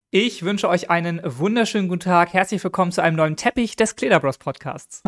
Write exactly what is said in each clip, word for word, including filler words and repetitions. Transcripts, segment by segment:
Ich wünsche euch einen wunderschönen guten Tag. Herzlich willkommen zu einem neuen Teppich des Kledderbros Podcasts.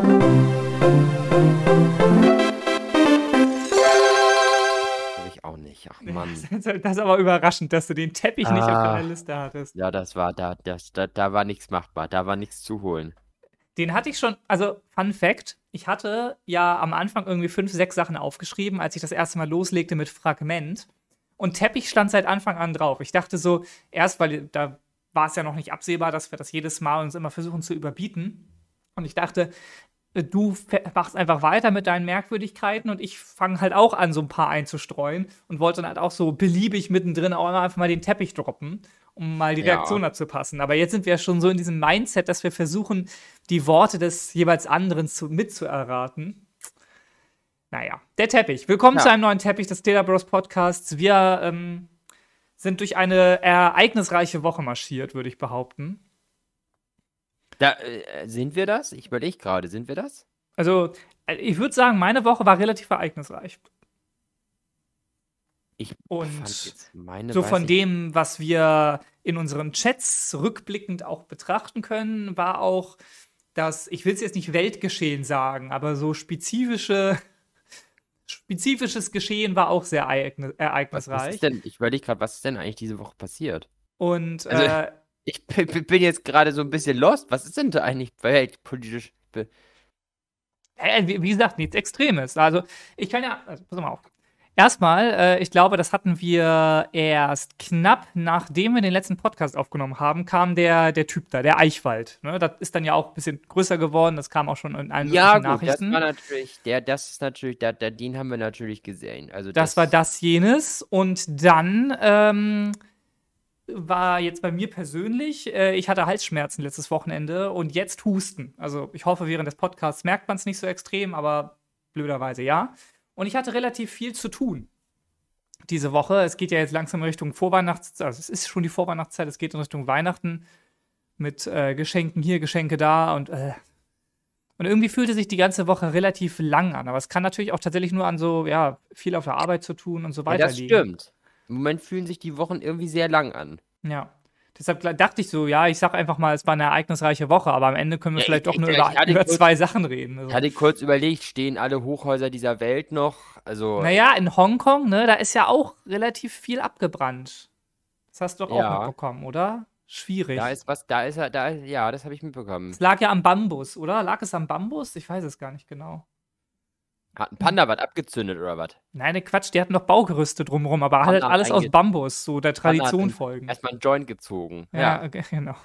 Ich auch nicht. Ach Mann. Das ist aber überraschend, dass du den Teppich nicht auf Ah. deiner Liste hattest. Ja, das war da, das, da, da war nichts machbar, da war nichts zu holen. Den hatte ich schon, also Fun Fact, ich hatte ja am Anfang irgendwie fünf, sechs Sachen aufgeschrieben, als ich das erste Mal loslegte mit Fragment. Und Teppich stand seit Anfang an drauf. Ich dachte so, erst, weil da war es ja noch nicht absehbar, dass wir das jedes Mal uns immer versuchen zu überbieten. Und ich dachte, du machst einfach weiter mit deinen Merkwürdigkeiten und ich fange halt auch an, so ein paar einzustreuen und wollte dann halt auch so beliebig mittendrin auch einfach mal den Teppich droppen, um mal die Ja. Reaktion abzupassen. Aber jetzt sind wir schon so in diesem Mindset, dass wir versuchen, die Worte des jeweils anderen zu, mitzuerraten. Naja, der Teppich. Willkommen Ja. zu einem neuen Teppich des Kledderbros Podcasts. Wir ähm, sind durch eine ereignisreiche Woche marschiert, würde ich behaupten. Da, äh, sind wir das? Ich überlege gerade, sind wir das? Also, äh, ich würde sagen, meine Woche war relativ ereignisreich. Ich Und fand jetzt meine, So weiß von ich- dem, was wir in unseren Chats rückblickend auch betrachten können, war auch das, ich will es jetzt nicht Weltgeschehen sagen, aber so spezifische, spezifisches Geschehen war auch sehr ereign- was, was ereignisreich. ist denn, ich überlege gerade, was ist denn eigentlich diese Woche passiert? Und Also- äh, Ich b- b- bin jetzt gerade so ein bisschen lost. Was ist denn da eigentlich weltpolitisch? be- äh, wie, wie gesagt, nichts Extremes. Also, ich kann ja, also, pass mal auf. Erstmal, äh, ich glaube, das hatten wir erst knapp nachdem wir den letzten Podcast aufgenommen haben, kam der, der Typ da, der Eichwald. Ne? Das ist dann ja auch ein bisschen größer geworden, das kam auch schon in allen Ja, möglichen gut, das Nachrichten. war natürlich, der, das ist natürlich, der, der, den haben wir natürlich gesehen. Also Das war das jenes. Und dann ähm, war jetzt bei mir persönlich, äh, ich hatte Halsschmerzen letztes Wochenende und jetzt Husten. Also ich hoffe, während des Podcasts merkt man es nicht so extrem, aber blöderweise ja. Und ich hatte relativ viel zu tun diese Woche. Es geht ja jetzt langsam in Richtung Vorweihnachtszeit. Also es ist schon die Vorweihnachtszeit, es geht in Richtung Weihnachten mit äh, Geschenken hier, Geschenke da und äh, und irgendwie fühlte sich die ganze Woche relativ lang an. Aber es kann natürlich auch tatsächlich nur an so, ja, viel auf der Arbeit zu tun und so Ja, weiter das liegen. stimmt. Im Moment fühlen sich die Wochen irgendwie sehr lang an. Ja. Deshalb gl- dachte ich so, ja, ich sag einfach mal, es war eine ereignisreiche Woche, aber am Ende können wir Ja, vielleicht ich- doch nur ich- über, ich hatte über kurz- zwei Sachen reden. Also. Ich hatte kurz überlegt, stehen alle Hochhäuser dieser Welt noch? Also, Naja, in Hongkong, ne, da ist ja auch relativ viel abgebrannt. Das hast du doch auch Ja. mitbekommen, oder? Schwierig. da ist was, da ist er, da ist, ja, das habe ich mitbekommen. Es lag ja am Bambus, oder? Lag es am Bambus? Ich weiß es gar nicht genau. Hat ein Panda was abgezündet oder was? Nein, ne Quatsch, die hatten doch Baugerüste drumherum, aber halt Panda alles aus einge- Bambus, so der Panda hat Tradition ein- folgen. Erstmal einen Joint gezogen. Ja, Ja. okay, genau.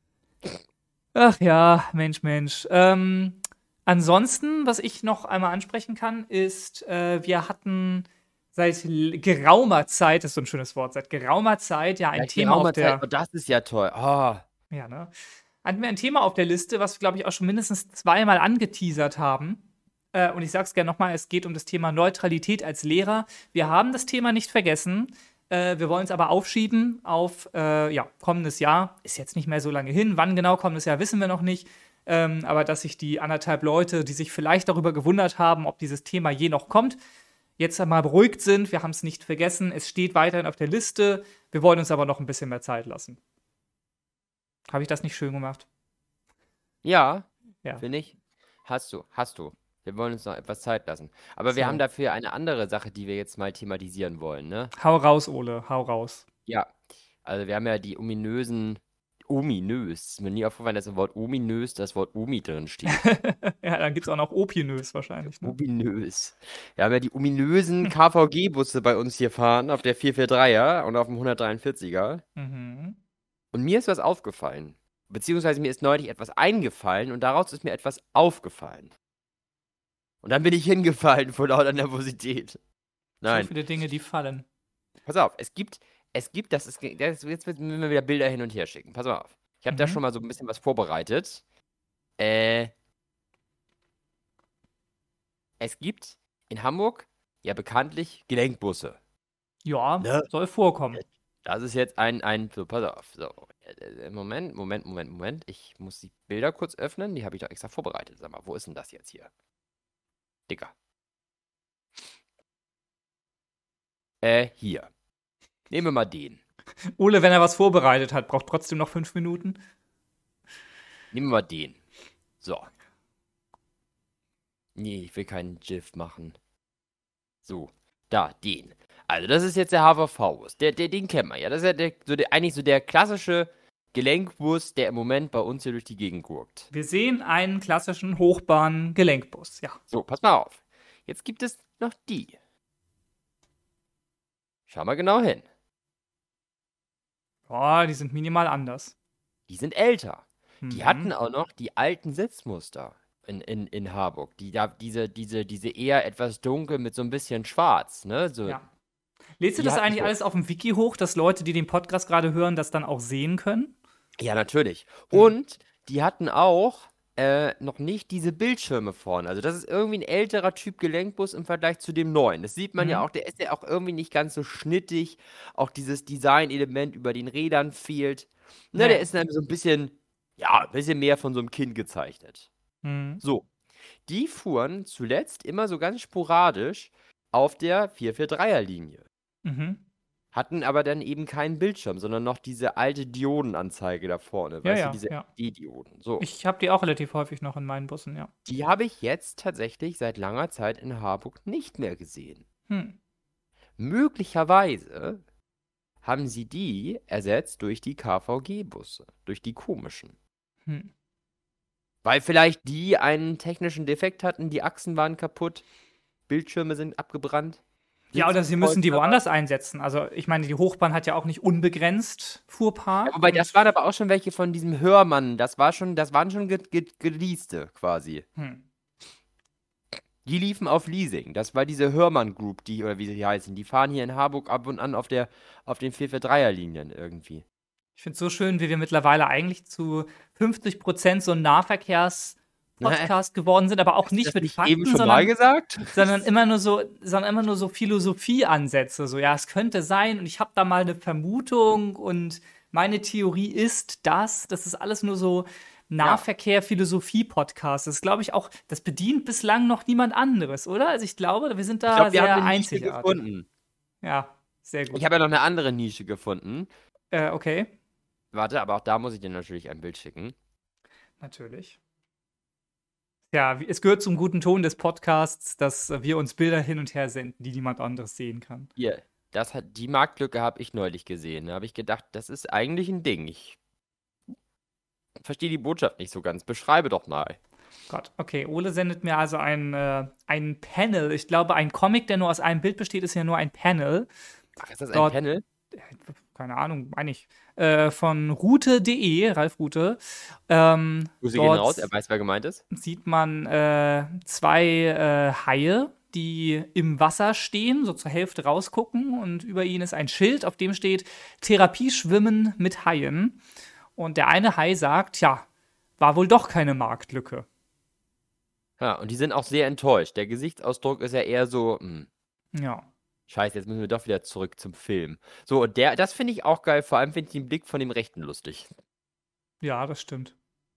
Ach ja, Mensch, Mensch. Ähm, ansonsten, was ich noch einmal ansprechen kann, ist, äh, wir hatten seit l- geraumer Zeit, das ist so ein schönes Wort, seit geraumer Zeit ja ein Ja, Thema auf geraumer der, Zeit, oh, das ist ja toll. Oh, ja, ne? Hatten wir ein Thema auf der Liste, was wir, glaube ich, auch schon mindestens zweimal angeteasert haben. Äh, und ich sag's gerne nochmal, es geht um das Thema Neutralität als Lehrer. Wir haben das Thema nicht vergessen. Äh, wir wollen es aber aufschieben auf äh, ja, kommendes Jahr. Ist jetzt nicht mehr so lange hin. Wann genau kommendes Jahr, wissen wir noch nicht. Ähm, aber dass sich die anderthalb Leute, die sich vielleicht darüber gewundert haben, ob dieses Thema je noch kommt, jetzt einmal beruhigt sind. Wir haben es nicht vergessen. Es steht weiterhin auf der Liste. Wir wollen uns aber noch ein bisschen mehr Zeit lassen. Habe ich das nicht schön gemacht? ja, Ja. finde ich. Hast du, hast du. Wir wollen uns noch etwas Zeit lassen. Aber wir So. haben dafür eine andere Sache, die wir jetzt mal thematisieren wollen, ne? Hau raus, Ole, hau raus. Ja. Also wir haben ja die ominösen, ominös, ist mir nie aufgefallen, dass im Wort ominös das Wort Omi drin steht. Ja, dann gibt es auch noch opinös wahrscheinlich. Ne? Ominös. Wir haben ja die ominösen K V G-Busse bei uns hier fahren, auf der vierhundertdreißiger und auf dem hundertdreiundvierziger. Mhm. Und mir ist was aufgefallen. Beziehungsweise mir ist neulich etwas eingefallen und daraus ist mir etwas aufgefallen. Und dann bin ich hingefallen vor lauter Nervosität. So Nein, viele Dinge, die fallen. pass auf, es gibt, es gibt, das ist, das, jetzt müssen wir wieder Bilder hin und her schicken. Pass mal auf. Ich habe da Mhm. schon mal so ein bisschen was vorbereitet. Äh, es gibt in Hamburg ja bekanntlich Gelenkbusse. Ja, Ne? soll vorkommen. Das ist jetzt ein, ein, so, pass auf, so, äh, Moment, Moment, Moment, Moment, ich muss die Bilder kurz öffnen, die habe ich doch extra vorbereitet. Sag mal, wo ist denn das jetzt hier? Dicker. Äh, hier. Nehmen wir mal den. Ole, wenn er was vorbereitet hat, braucht trotzdem noch fünf Minuten. Nehmen wir mal den. So. Nee, ich will keinen GIF machen. So, da, den. Also, das ist jetzt der H V V-Bus. Der, der, den kennt man ja. Das ist ja der, so der, eigentlich so der klassische Gelenkbus, der im Moment bei uns hier durch die Gegend gurkt. Wir sehen einen klassischen Hochbahn-Gelenkbus, ja. So, pass mal auf. Jetzt gibt es noch die. Schau mal genau hin. Boah, die sind minimal anders. Die sind älter. Die Mhm. hatten auch noch die alten Sitzmuster in, in, in Harburg. Die, da, diese, diese, diese eher etwas dunkel mit so ein bisschen schwarz, ne? So, Ja. Lädst du die das hatten eigentlich so. alles auf dem Wiki hoch, dass Leute, die den Podcast gerade hören, das dann auch sehen können? Ja, natürlich. Hm. Und die hatten auch äh, noch nicht diese Bildschirme vorne. Also das ist irgendwie ein älterer Typ Gelenkbus im Vergleich zu dem neuen. Das sieht man ja Mhm. auch, der ist ja auch irgendwie nicht ganz so schnittig. Auch dieses Design-Element über den Rädern fehlt. Ne, der Nee. ist dann so ein bisschen, ja, ein bisschen mehr von so einem Kind gezeichnet. Mhm. So, die fuhren zuletzt immer so ganz sporadisch auf der vierhundertdreißiger-Linie. Mhm. Hatten aber dann eben keinen Bildschirm, sondern noch diese alte Diodenanzeige da vorne. Ja, Weißt du, ja, diese ja. L E D-Dioden. So. Ich habe die auch relativ häufig noch in meinen Bussen, ja. Die habe ich jetzt tatsächlich seit langer Zeit in Harburg nicht mehr gesehen. Hm. Möglicherweise haben sie die ersetzt durch die K V G-Busse, durch die komischen. Hm. Weil vielleicht die einen technischen Defekt hatten, die Achsen waren kaputt, Bildschirme sind abgebrannt. Ja, oder sie müssen die Sitzpolster- woanders einsetzen. Also, ich meine, die Hochbahn hat ja auch nicht unbegrenzt Fuhrpark. Ja, wobei, und- das waren aber auch schon welche von diesem Hörmann. Das war schon, das waren schon ge ge geleaste quasi. Hm. Die liefen auf Leasing. Das war diese Hörmann Group, die, oder wie sie heißen. Die fahren hier in Harburg ab und an auf der, auf den vierhundertdreißiger-Linien irgendwie. Ich finde es so schön, wie wir mittlerweile eigentlich zu fünfzig Prozent so ein Nahverkehrs-Podcast geworden sind, aber auch nicht das mit nicht Fakten, eben schon sondern, mal gesagt? sondern immer nur so, sondern immer nur so Philosophieansätze. So, ja, es könnte sein und ich habe da mal eine Vermutung und meine Theorie ist das. Das ist alles nur so Nahverkehr-Philosophie-Podcast. Das ist, glaube ich, auch, das bedient bislang noch niemand anderes, oder? Also ich glaube, wir sind da Ich glaube, wir sehr haben eine Nische einzigartig. gefunden. Ja, sehr gut. Ich habe ja noch eine andere Nische gefunden. Äh, okay, Warte, aber auch da muss ich dir natürlich ein Bild schicken. natürlich. Ja, wie- es gehört zum guten Ton des Podcasts, dass äh, wir uns Bilder hin und her senden, die niemand anderes sehen kann. Hier, das hat, die Marktlücke habe ich neulich gesehen. Da habe ich gedacht, das ist eigentlich ein Ding. Ich verstehe die Botschaft nicht so ganz. Beschreibe doch mal. Gott, okay, Ole sendet mir also ein, äh, ein Panel. Ich glaube, ein Comic, der nur aus einem Bild besteht, ist ja nur ein Panel. Ach, ist das ein Dort- Panel? Keine Ahnung, meine ich. Äh, von Rute punkt de, Ralf Rute. Ähm, Grüße gehen dort raus, er weiß, wer gemeint ist. sieht man äh, zwei äh, Haie, die im Wasser stehen, so zur Hälfte rausgucken. Und über ihnen ist ein Schild, auf dem steht Therapieschwimmen mit Haien. Und der eine Hai sagt, ja, war wohl doch keine Marktlücke. Ja, und die sind auch sehr enttäuscht. Der Gesichtsausdruck ist ja eher so, hm, Ja. scheiße, jetzt müssen wir doch wieder zurück zum Film. So, und der, das finde ich auch geil, vor allem finde ich den Blick von dem Rechten lustig. Ja, das stimmt.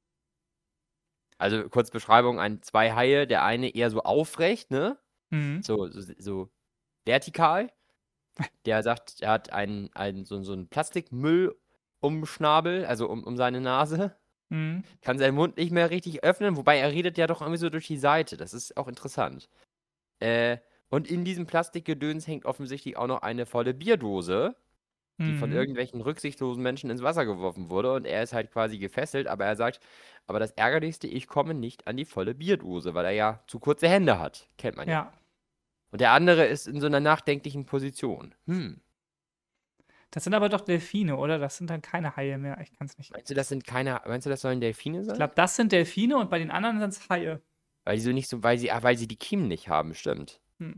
Also, kurz Beschreibung, ein, zwei Haie, der eine eher so aufrecht, ne? Mhm. So, so, so vertikal. Der sagt, er hat einen, einen, so, so einen Plastikmüll um den Schnabel, also um, um seine Nase. Mhm. Kann seinen Mund nicht mehr richtig öffnen, wobei er redet ja doch irgendwie so durch die Seite. Das ist auch interessant. Äh, und in diesem Plastikgedöns hängt offensichtlich auch noch eine volle Bierdose, die von Mhm. irgendwelchen rücksichtslosen Menschen ins Wasser geworfen wurde. Und er ist halt quasi gefesselt, aber er sagt, aber das Ärgerlichste, ich komme nicht an die volle Bierdose, weil er ja zu kurze Hände hat. Kennt man ja. Ja. Und der andere ist in so einer nachdenklichen Position. Hm. Das sind aber doch Delfine, oder? Das sind dann keine Haie mehr. Ich kann es nicht. Meinst du, das sind keine, meinst du, das sollen Delfine Ich sein? glaube, das sind Delfine und bei den anderen sind es Haie. Weil die so nicht so, weil sie, ah, weil sie die Kiemen nicht haben, stimmt. Hm.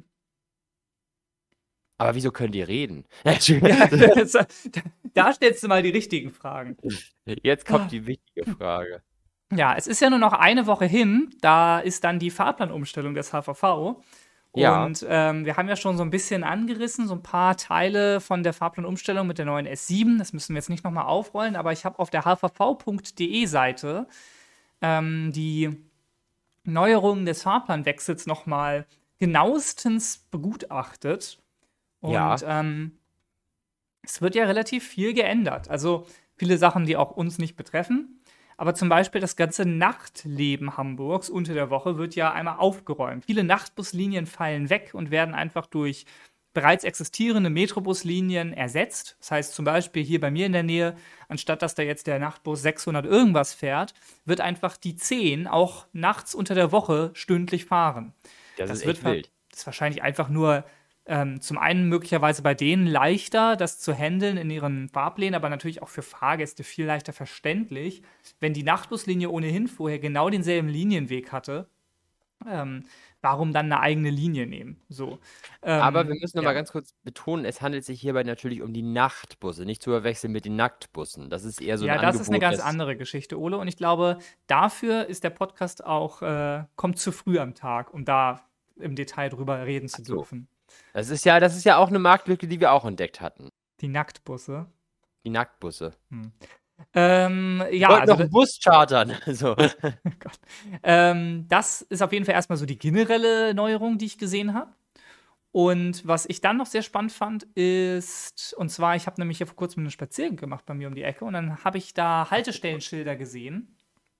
Aber wieso können die reden? Ja, das, da, da stellst du mal die richtigen Fragen. Jetzt kommt die wichtige Frage. Ja, es ist ja nur noch eine Woche hin. Da ist dann die Fahrplanumstellung des H V V. Ja. Und ähm, wir haben ja schon so ein bisschen angerissen, so ein paar Teile von der Fahrplanumstellung mit der neuen S sieben. Das müssen wir jetzt nicht nochmal aufrollen, aber ich habe auf der h v v punkt de Seite ähm, die Neuerungen des Fahrplanwechsels nochmal genauestens begutachtet. Und Ja. ähm, Es wird ja relativ viel geändert. Also viele Sachen, die auch uns nicht betreffen. Aber zum Beispiel das ganze Nachtleben Hamburgs unter der Woche wird ja einmal aufgeräumt. Viele Nachtbuslinien fallen weg und werden einfach durch bereits existierende Metrobuslinien ersetzt. Das heißt zum Beispiel hier bei mir in der Nähe, anstatt dass da jetzt der Nachtbus sechshundert irgendwas fährt, wird einfach die zehn auch nachts unter der Woche stündlich fahren. Das Das ist wird echt ver- wild. das ist wahrscheinlich einfach nur ähm, zum einen möglicherweise bei denen leichter, das zu handeln in ihren Fahrplänen, aber natürlich auch für Fahrgäste viel leichter verständlich, wenn die Nachtbuslinie ohnehin vorher genau denselben Linienweg hatte. Ähm, warum dann eine eigene Linie nehmen? So. Aber wir Ähm, müssen noch mal ja. ganz kurz betonen, es handelt sich hierbei natürlich um die Nachtbusse, nicht zu verwechseln mit den Nacktbussen. Das ist eher so ein Ja, das ist eine Angebot, ganz das andere Geschichte, Ole. Und ich glaube, dafür ist der Podcast auch, äh, kommt zu früh am Tag, um da im Detail drüber reden ach zu so. dürfen. Das ist ja das ist ja auch eine Marktlücke, die wir auch entdeckt hatten. Die Nacktbusse. Die Nacktbusse. Hm. Ähm, Wir ja, wollten also noch einen Bus chartern. So. oh Gott. Ähm, das ist auf jeden Fall erstmal so die generelle Neuerung, die ich gesehen habe. Und was ich dann noch sehr spannend fand, ist, und zwar, ich habe nämlich hier vor kurzem einen Spaziergang gemacht bei mir um die Ecke und dann habe ich da Haltestellenschilder gesehen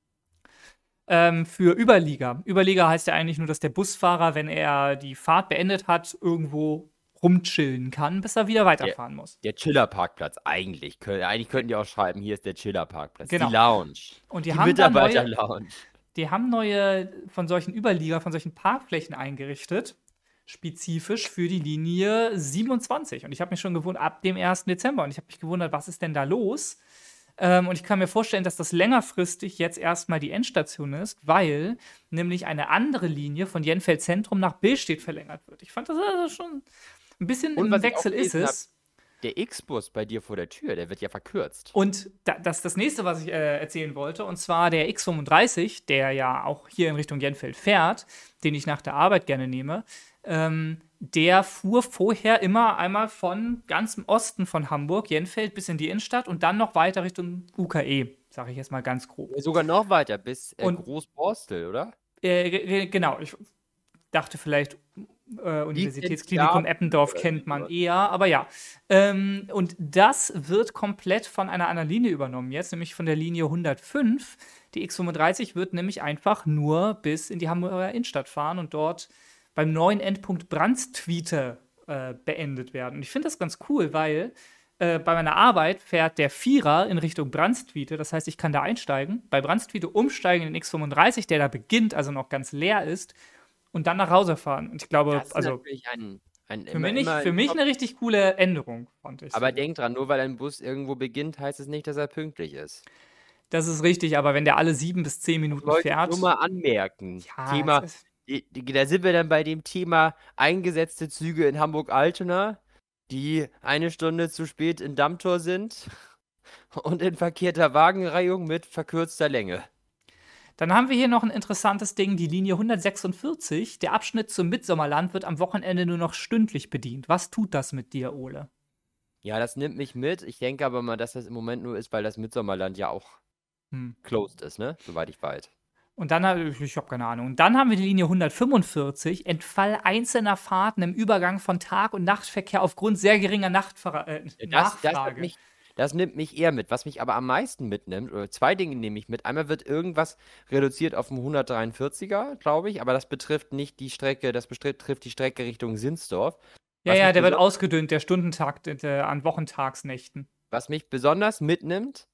ähm, für Überlieger. Überlieger heißt ja eigentlich nur, dass der Busfahrer, wenn er die Fahrt beendet hat, irgendwo rumchillen kann, bis er wieder Der, weiterfahren muss. der Chiller-Parkplatz, eigentlich. Kö- Eigentlich könnten die auch schreiben, hier ist der Chiller-Parkplatz. Die Genau. Lounge. Und die Die haben da neue, Mitarbeiter-Lounge. die haben neue von solchen Überlieger, von solchen Parkflächen eingerichtet, spezifisch für die Linie siebenundzwanzig. Und ich habe mich schon gewundert, ab dem ersten Dezember. Und ich habe mich gewundert, was ist denn da los? Ähm, und ich kann mir vorstellen, dass das längerfristig jetzt erstmal die Endstation ist, weil nämlich eine andere Linie von Jenfeld Zentrum nach Billstedt verlängert wird. Ich fand das also schon ein bisschen Und im was ich auch Wechsel ist gelesen habe, es. der X-Bus bei dir vor der Tür, der wird ja verkürzt. Und da, das ist das nächste, was ich äh, erzählen wollte, und zwar der X fünfunddreißig, der ja auch hier in Richtung Jenfeld fährt, den ich nach der Arbeit gerne nehme. Ähm, der fuhr vorher immer einmal von ganz im Osten von Hamburg, Jenfeld, bis in die Innenstadt und dann noch weiter Richtung U K E, sage ich jetzt mal ganz grob. Sogar noch weiter, bis äh, Und Großborstel, oder? äh, ge- ge- genau, ich dachte vielleicht, äh, Liegt in Universitätsklinikum Eppendorf oder kennt man sowas. eher, aber ja. Ähm, und das wird komplett von einer anderen Linie übernommen jetzt, nämlich von der Linie hundertfünf. Die X fünfunddreißig wird nämlich einfach nur bis in die Hamburger Innenstadt fahren und dort beim neuen Endpunkt Brandtwiete äh, beendet werden. Und ich finde das ganz cool, weil äh, bei meiner Arbeit fährt der Vierer in Richtung Brandtwiete. Das heißt, ich kann da einsteigen, bei Brandtwiete umsteigen in den X fünfunddreißig, der da beginnt, also noch ganz leer ist, und dann nach Hause fahren. Und ich glaube, Das ist also natürlich ein, ein für immer, mich, immer für ein mich Top. eine richtig coole Änderung, fand ich. Aber So. denk dran, nur weil ein Bus irgendwo beginnt, heißt es nicht, dass er pünktlich ist. Das ist richtig, aber wenn der alle sieben bis zehn Minuten Wollte ich fährt, nur mal anmerken. ja, Thema, es ist, die- die- da sind wir dann bei dem Thema eingesetzte Züge in Hamburg-Altona, die eine Stunde zu spät in Dammtor sind und in verkehrter Wagenreihung mit verkürzter Länge. Dann haben wir hier noch ein interessantes Ding, die Linie hundertsechsundvierzig. Der Abschnitt zum Mitsommerland wird am Wochenende nur noch stündlich bedient. Was tut das mit dir, Ole? Ja, das nimmt mich mit. Ich denke aber mal, dass das im Moment nur ist, weil das Mitsommerland ja auch Hm. closed ist, ne? Soweit ich weiß. Und dann, hab- ich, ich habe keine Ahnung. Und dann haben wir die Linie hundertfünfundvierzig, Entfall einzelner Fahrten im Übergang von Tag- und Nachtverkehr aufgrund sehr geringer Nachtver äh, Das, das, nimmt Nachfrage. mich, das nimmt mich eher mit. Was mich aber am meisten mitnimmt, oder zwei Dinge nehme ich mit. Einmal wird irgendwas reduziert auf den hundertdreiundvierziger, glaube ich, aber das betrifft nicht die Strecke, das betrifft die Strecke Richtung Sinsdorf. Ja, Was ja, mich, der wird beso ausgedünnt, der Stundentakt äh, an Wochentagsnächten. was mich besonders mitnimmt,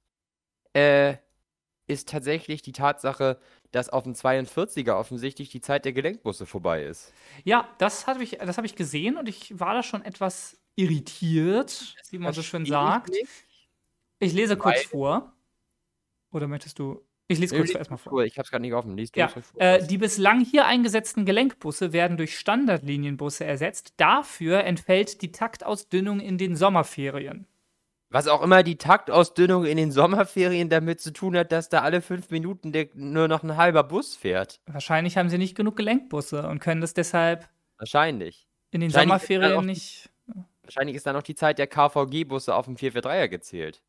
äh, ist tatsächlich die Tatsache, dass auf dem zweiundvierziger offensichtlich die Zeit der Gelenkbusse vorbei ist. Ja, das habe ich, das hab ich gesehen und ich war da schon etwas irritiert, wie man so schön Verstehe ich sagt. nicht. Ich lese kurz Weil- vor. Oder möchtest du? Ich lese Nee, kurz lies erstmal du vor. Ich habe es gerade nicht offen. Lies du Ja, es ruhig vor. äh, die bislang hier eingesetzten Gelenkbusse werden durch Standardlinienbusse ersetzt. Dafür entfällt die Taktausdünnung in den Sommerferien. Was auch immer die Taktausdünnung in den Sommerferien damit zu tun hat, dass da alle fünf Minuten der, nur noch ein halber Bus fährt. Wahrscheinlich haben sie nicht genug Gelenkbusse und können das deshalb Wahrscheinlich. in den Wahrscheinlich ist dann Sommerferien auch die- nicht. Wahrscheinlich ist dann noch die Zeit der K V G-Busse auf dem vierhundertdreißiger gezählt.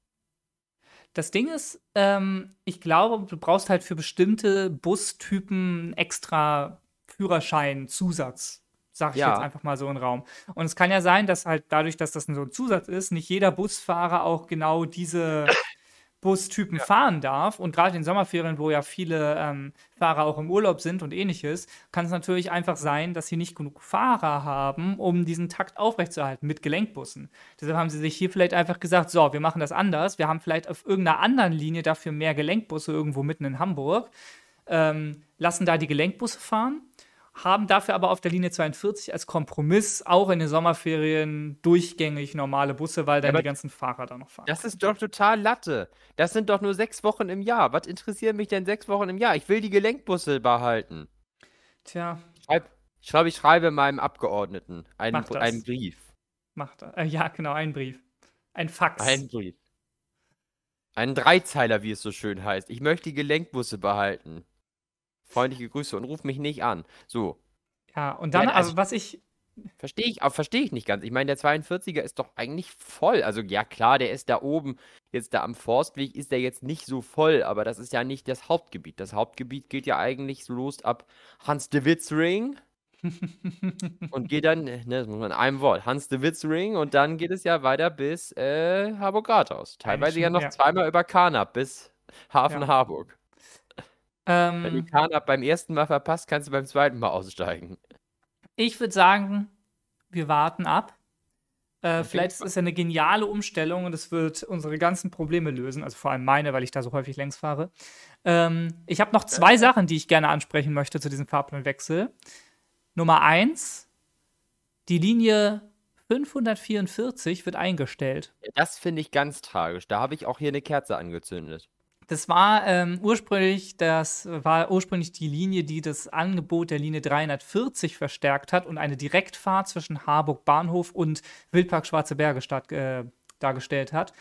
Das Ding ist, ähm, ich glaube, du brauchst halt für bestimmte Bustypen extra Führerschein-Zusatz. Sag ich jetzt Ja. einfach mal so in den Raum. Und es kann ja sein, dass halt dadurch, dass das so ein Zusatz ist, nicht jeder Busfahrer auch genau diese Bustypen Ja. fahren darf. Und gerade in Sommerferien, wo ja viele ähm, Fahrer auch im Urlaub sind und ähnliches, kann es natürlich einfach sein, dass sie nicht genug Fahrer haben, um diesen Takt aufrechtzuerhalten mit Gelenkbussen. Deshalb haben sie sich hier vielleicht einfach gesagt, so, wir machen das anders. Wir haben vielleicht auf irgendeiner anderen Linie dafür mehr Gelenkbusse irgendwo mitten in Hamburg, ähm, lassen da die Gelenkbusse fahren, haben dafür aber auf der Linie zweiundvierzig als Kompromiss auch in den Sommerferien durchgängig normale Busse, weil dann aber die ganzen Fahrer da noch fahren. Das ist doch total Latte. Das sind doch nur sechs Wochen im Jahr. Was interessieren mich denn sechs Wochen im Jahr? Ich will die Gelenkbusse behalten. Tja, Schreib, ich schreibe, ich schreibe meinem Abgeordneten einen, Mach das. einen Brief. macht er. Äh, ja, genau, ein Brief. Ein Fax. Einen Brief. Einen Dreizeiler, wie es so schön heißt. Ich möchte die Gelenkbusse behalten. Freundliche Grüße und ruf mich nicht an. So, Ja, und dann, Ja, also also was ich, verstehe ich, aber verstehe ich nicht ganz. Ich meine, der zweiundvierziger ist doch eigentlich voll. Also ja, klar, der ist da oben, jetzt da am Forstweg ist der jetzt nicht so voll, aber das ist ja nicht das Hauptgebiet. Das Hauptgebiet geht ja eigentlich so los ab Hans-de-Witz-Ring und geht dann, ne, das muss man in einem Wort, Hans-de-Witz-Ring und dann geht es ja weiter bis äh, Harburg-Rathaus. Teilweise ja schon- noch ja. zweimal über Karnap bis Hafen Ja. Harburg. Wenn du ähm, Karnap beim ersten Mal verpasst, kannst du beim zweiten Mal aussteigen. ich würde sagen, wir warten ab. Äh, Auf vielleicht jeden ist es ja eine geniale Umstellung und es wird unsere ganzen Probleme lösen, also vor allem meine, weil ich da so häufig längs fahre. Ähm, ich habe noch zwei Sachen, die ich gerne ansprechen möchte zu diesem Fahrplanwechsel. Nummer eins, die Linie fünfhundertvierundvierzig wird eingestellt. Das finde ich ganz tragisch. Da habe ich auch hier eine Kerze angezündet. Das war ähm, ursprünglich, das war ursprünglich die Linie, die das Angebot der Linie dreihundertvierzig verstärkt hat und eine Direktfahrt zwischen Harburg Bahnhof und Wildpark Schwarze Berge statt, äh, dargestellt hat.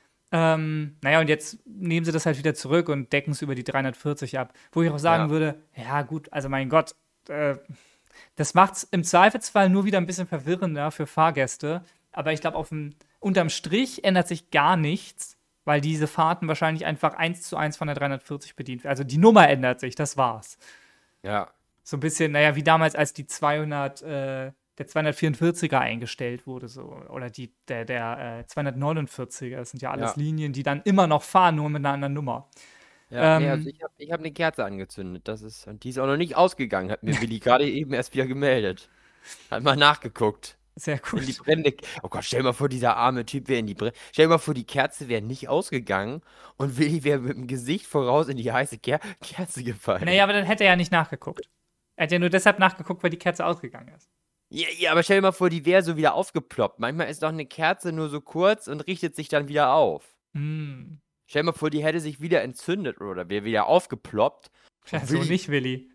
Ähm, naja, und jetzt nehmen sie das halt wieder zurück und decken es über die dreihundertvierzig ab. Wo ich auch sagen Ja. würde, ja gut, also mein Gott, äh, das macht es im Zweifelsfall nur wieder ein bisschen verwirrender für Fahrgäste. Aber ich glaube, auf dem, unterm Strich ändert sich gar nichts, weil diese Fahrten wahrscheinlich einfach eins zu eins von der dreihundertvierzig bedient werden. Also die Nummer ändert sich, das war's. Ja. So ein bisschen, naja, wie damals, als die zweihundert, äh, der zweihundertvierundvierziger eingestellt wurde, so. Oder die, der, der äh, zweihundertneunundvierziger. Das sind ja alles Ja. Linien, die dann immer noch fahren, nur mit einer anderen Nummer. Ja, nee, Ähm, also ich habe ich hab eine Kerze angezündet. Das ist, und die ist auch noch nicht ausgegangen, hat mir Willi gerade eben erst wieder gemeldet. Hat mal nachgeguckt. Sehr In die gut. brennende. Oh Gott, stell dir mal vor, dieser arme Typ wäre in die Brennende. Stell dir mal vor, die Kerze wäre nicht ausgegangen und Willi wäre mit dem Gesicht voraus in die heiße Ker Kerze gefallen. Naja, aber dann hätte er ja nicht nachgeguckt. Er hat ja nur deshalb nachgeguckt, weil die Kerze ausgegangen ist. Ja, ja, aber stell dir mal vor, die wäre so wieder aufgeploppt. Manchmal ist doch eine Kerze nur so kurz und richtet sich dann wieder auf. Hm. Stell dir mal vor, die hätte sich wieder entzündet oder wäre wieder aufgeploppt. Ja, so Willi- nicht, Willi.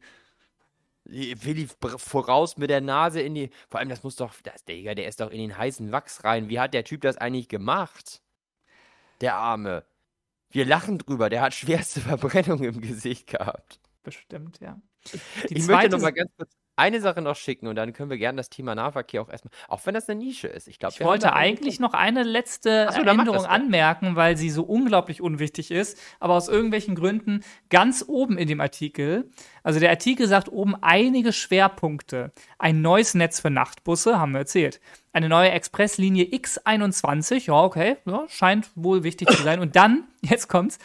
Willi br- voraus mit der Nase in die. Vor allem, das muss doch. Das, der, Digga, der ist doch in den heißen Wachs rein. Wie hat der Typ das eigentlich gemacht? Der Arme. Wir lachen drüber. Der hat schwerste Verbrennung im Gesicht gehabt. Bestimmt, ja. Die Ich möchte zweite noch mal ganz kurz eine Sache noch schicken und dann können wir gerne das Thema Nahverkehr auch erstmal. Auch wenn das eine Nische ist. Ich glaube, Ich wollte eigentlich noch eine letzte Ach so, dann mach Änderung das doch. anmerken, weil sie so unglaublich unwichtig ist, aber aus irgendwelchen Gründen ganz oben in dem Artikel. Also der Artikel sagt oben einige Schwerpunkte. Ein neues Netz für Nachtbusse, haben wir erzählt. Eine neue Expresslinie X einundzwanzig, ja, okay, ja, scheint wohl wichtig zu sein. Und dann, jetzt kommt's,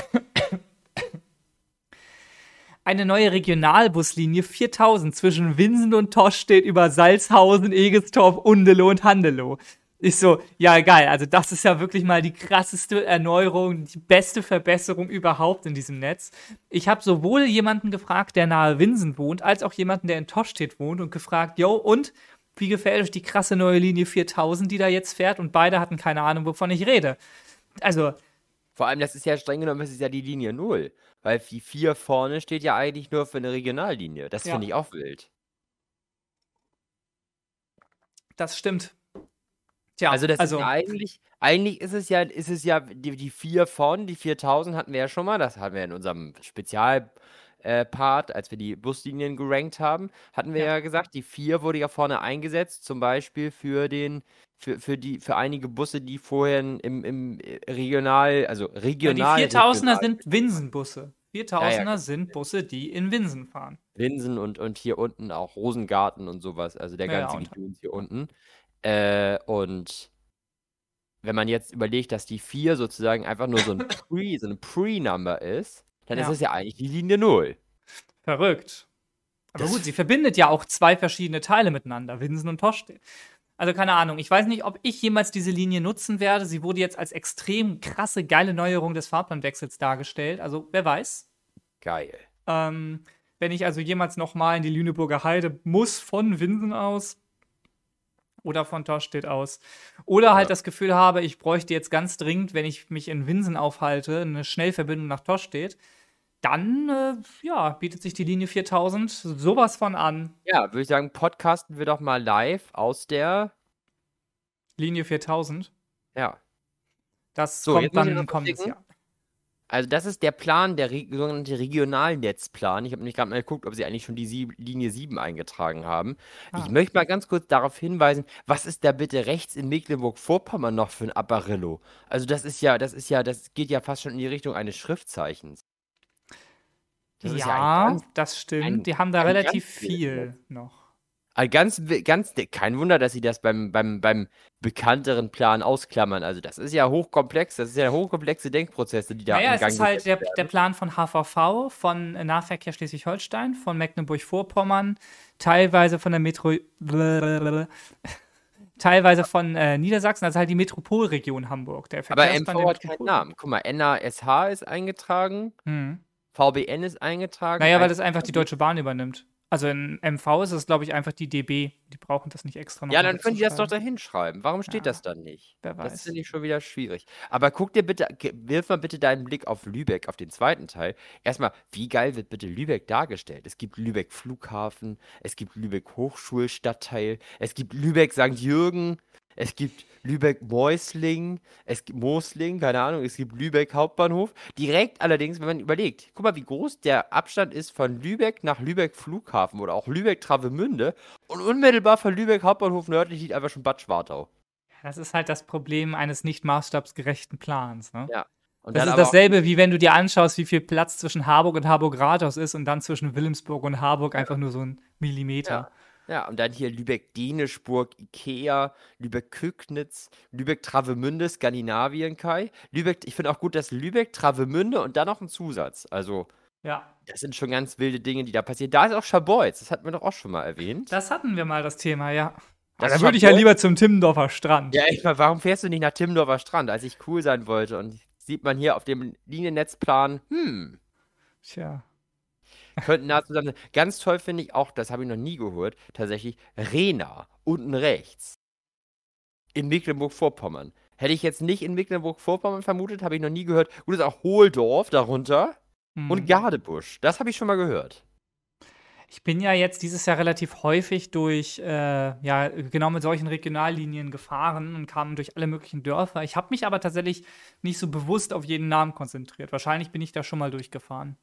eine neue Regionalbuslinie viertausend zwischen Winsen und Tosch steht über Salzhausen, Egestorf, Undeloh und Handelow. Ich so, ja geil, also das ist ja wirklich mal die krasseste Erneuerung, die beste Verbesserung überhaupt in diesem Netz. Ich habe sowohl jemanden gefragt, der nahe Winsen wohnt, als auch jemanden, der in Toschstedt wohnt und gefragt, yo, und wie gefällt euch die krasse neue Linie viertausend, die da jetzt fährt? Und beide hatten keine Ahnung, wovon ich rede. Also, Vor allem, das ist ja streng genommen, das ist ja die Linie null. Weil die vier vorne steht ja eigentlich nur für eine Regionallinie. Das Ja. finde ich auch wild. das stimmt. Tja, Also das also ist ja eigentlich, eigentlich ist es ja, ist es ja, die, die vier vorne, die viertausend hatten wir ja schon mal, das hatten wir in unserem Spezialpart, äh, Part, als wir die Buslinien gerankt haben, hatten wir Ja. ja gesagt, die vier wurde ja vorne eingesetzt, zum Beispiel für den, für, für die, für einige Busse, die vorher im, im äh, Regional, also ja, die regional. viertausender regional- sind Winsenbusse. viertausender ja. sind Busse, die in Winsen fahren. Winsen und, und hier unten auch Rosengarten und sowas, also der Ja, ja, ganze und- Gedöns hier unten. Äh, und wenn man jetzt überlegt, dass die vier sozusagen einfach nur so ein Pre, so eine Pre-Number ist, dann ist Ja. es ja eigentlich die Linie null. Verrückt. Aber Das- gut, sie verbindet ja auch zwei verschiedene Teile miteinander, Winsen und Toschstedt. Also keine Ahnung, ich weiß nicht, ob ich jemals diese Linie nutzen werde. Sie wurde jetzt als extrem krasse, geile Neuerung des Fahrplanwechsels dargestellt. Also wer weiß. Geil. Ähm, wenn ich also jemals noch mal in die Lüneburger Heide muss, von Winsen aus oder von Toschstedt aus. Oder halt Ja. das Gefühl habe, ich bräuchte jetzt ganz dringend, wenn ich mich in Winsen aufhalte, eine Schnellverbindung nach Toschstedt. Dann, äh, ja, bietet sich die Linie viertausend sowas von an. Ja, würde ich sagen, podcasten wir doch mal live aus der, Linie viertausend. ja. Das So, jetzt kommt muss ich dann noch im kommenden klicken. Jahr. Also das ist der Plan, der re sogenannte Regionalnetzplan. Ich habe nämlich gerade mal geguckt, ob sie eigentlich schon die Sieb Linie sieben eingetragen haben. Ah. Ich möchte mal ganz kurz darauf hinweisen, was ist da bitte rechts in Mecklenburg-Vorpommern noch für ein Apparillo? Also das ist ja, das ist ja, das geht ja fast schon in die Richtung eines Schriftzeichens. Das ist ja ein Ja, ganz, das stimmt. ein- Die haben da ein relativ ganz viel noch. ein ganz, ganz, kein Wunder, dass sie das beim, beim, beim bekannteren Plan ausklammern. Also das ist ja hochkomplex, das ist ja hochkomplexe Denkprozesse, die da Naja, in es Gang ist halt gesetzt der, werden. der Plan von H V V, von Nahverkehr Schleswig-Holstein, von Mecklenburg-Vorpommern, teilweise von der Metro. teilweise von äh, Niedersachsen, also halt die Metropolregion Hamburg. Der Aber Verkehrsplan M V der hat keinen Metropol- Namen. Guck mal, N A S H ist eingetragen, Hm. V B N ist eingetragen. Naja, weil ein- das einfach die Deutsche Bahn übernimmt. Also in M V ist es, glaube ich, einfach die D B. Die brauchen das nicht extra noch. Ja, mit dann können die das doch dazu schreiben. da hinschreiben. Warum steht Ja, das dann nicht? wer Das weiß. finde ich schon wieder schwierig. Aber guck dir bitte, ge- wirf mal bitte deinen Blick auf Lübeck, auf den zweiten Teil. Erstmal, wie geil wird bitte Lübeck dargestellt? Es gibt Lübeck Flughafen, es gibt Lübeck Hochschulstadtteil, es gibt Lübeck Sankt Jürgen, es gibt Lübeck Mäusling, es gibt Mosling, keine Ahnung, es gibt Lübeck Hauptbahnhof. Direkt allerdings, wenn man überlegt, guck mal, wie groß der Abstand ist von Lübeck nach Lübeck Flughafen oder auch Lübeck Travemünde und unmittelbar von Lübeck Hauptbahnhof nördlich liegt einfach schon Bad Schwartau. Das ist halt das Problem eines nicht maßstabsgerechten Plans. Ne? Ja. Und Das dann ist aber auch- dasselbe, wie wenn du dir anschaust, wie viel Platz zwischen Harburg und Harburg-Rathaus ist und dann zwischen Wilhelmsburg und Harburg einfach nur so ein Millimeter. Ja, und dann hier Lübeck-Dänischburg, Ikea, Lübeck-Kögnitz, Lübeck-Travemünde, Skandinavien, Kai. Lübeck, ich finde auch gut, dass Lübeck-Travemünde und dann noch ein Zusatz. Also, Ja, das sind schon ganz wilde Dinge, die da passieren. Da ist auch Scharbeutz, das hatten wir doch auch schon mal erwähnt. das hatten wir mal, das Thema, ja. Das da würde ich ja Scharbeutz- lieber zum Timmendorfer Strand. Ja, ich meine, warum fährst du nicht nach Timmendorfer Strand, als ich cool sein wollte? Und sieht man hier auf dem Liniennetzplan, hm, Tja. könnten nah zusammen sein. Ganz toll finde ich auch, das habe ich noch nie gehört, tatsächlich Rena, unten rechts. In Mecklenburg-Vorpommern. Hätte ich jetzt nicht in Mecklenburg-Vorpommern vermutet, habe ich noch nie gehört. Gut, ist auch Hohldorf darunter Hm. und Gardebusch. Das habe ich schon mal gehört. Ich bin ja jetzt dieses Jahr relativ häufig durch, äh, ja, genau mit solchen Regionallinien gefahren und kam durch alle möglichen Dörfer. Ich habe mich aber tatsächlich nicht so bewusst auf jeden Namen konzentriert. Wahrscheinlich bin ich da schon mal durchgefahren.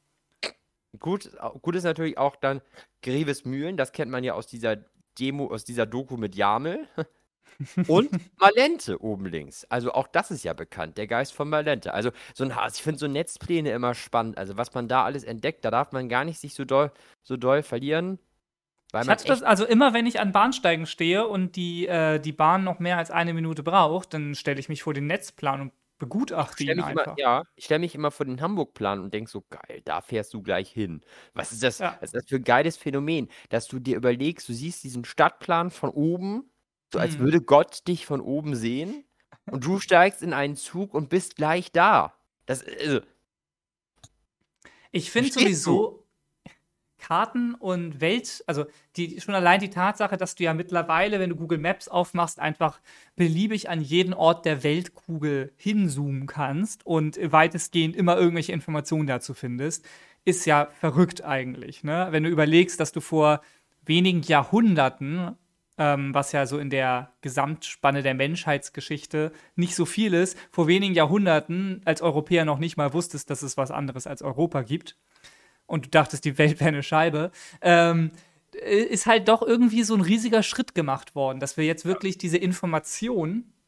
Gut, au- gut ist natürlich auch dann Grevesmühlen, das kennt man ja aus dieser Demo, aus dieser Doku mit Jamel. Und Malente oben links. Also auch das ist ja bekannt, der Geist von Malente. Also so ein Has, ich finde so Netzpläne immer spannend. Also was man da alles entdeckt, da darf man gar nicht sich so doll, so doll verlieren. Weil Ich man hatte das, also immer, wenn ich an Bahnsteigen stehe und die, äh, die Bahn noch mehr als eine Minute braucht, dann stelle ich mich vor den Netzplan und begutachte stell ihn mich einfach. immer, ja, ich stelle mich immer vor den Hamburg-Plan und denke so, geil, da fährst du gleich hin. Was ist das, Ja. was ist das für ein geiles Phänomen, dass du dir überlegst, du siehst diesen Stadtplan von oben, so als Mhm. würde Gott dich von oben sehen und du steigst in einen Zug und bist gleich da. Das, also, Ich finde Verstehst sowieso Karten und Welt, also die, schon allein die Tatsache, dass du ja mittlerweile, wenn du Google Maps aufmachst, einfach beliebig an jeden Ort der Weltkugel hinzoomen kannst und weitestgehend immer irgendwelche Informationen dazu findest, ist ja verrückt eigentlich. Ne? Wenn du überlegst, dass du vor wenigen Jahrhunderten, ähm, was ja so in der Gesamtspanne der Menschheitsgeschichte nicht so viel ist, vor wenigen Jahrhunderten als Europäer noch nicht mal wusstest, dass es was anderes als Europa gibt und du dachtest, die Welt wäre eine Scheibe, ähm, ist halt doch irgendwie so ein riesiger Schritt gemacht worden, dass wir jetzt wirklich diese Information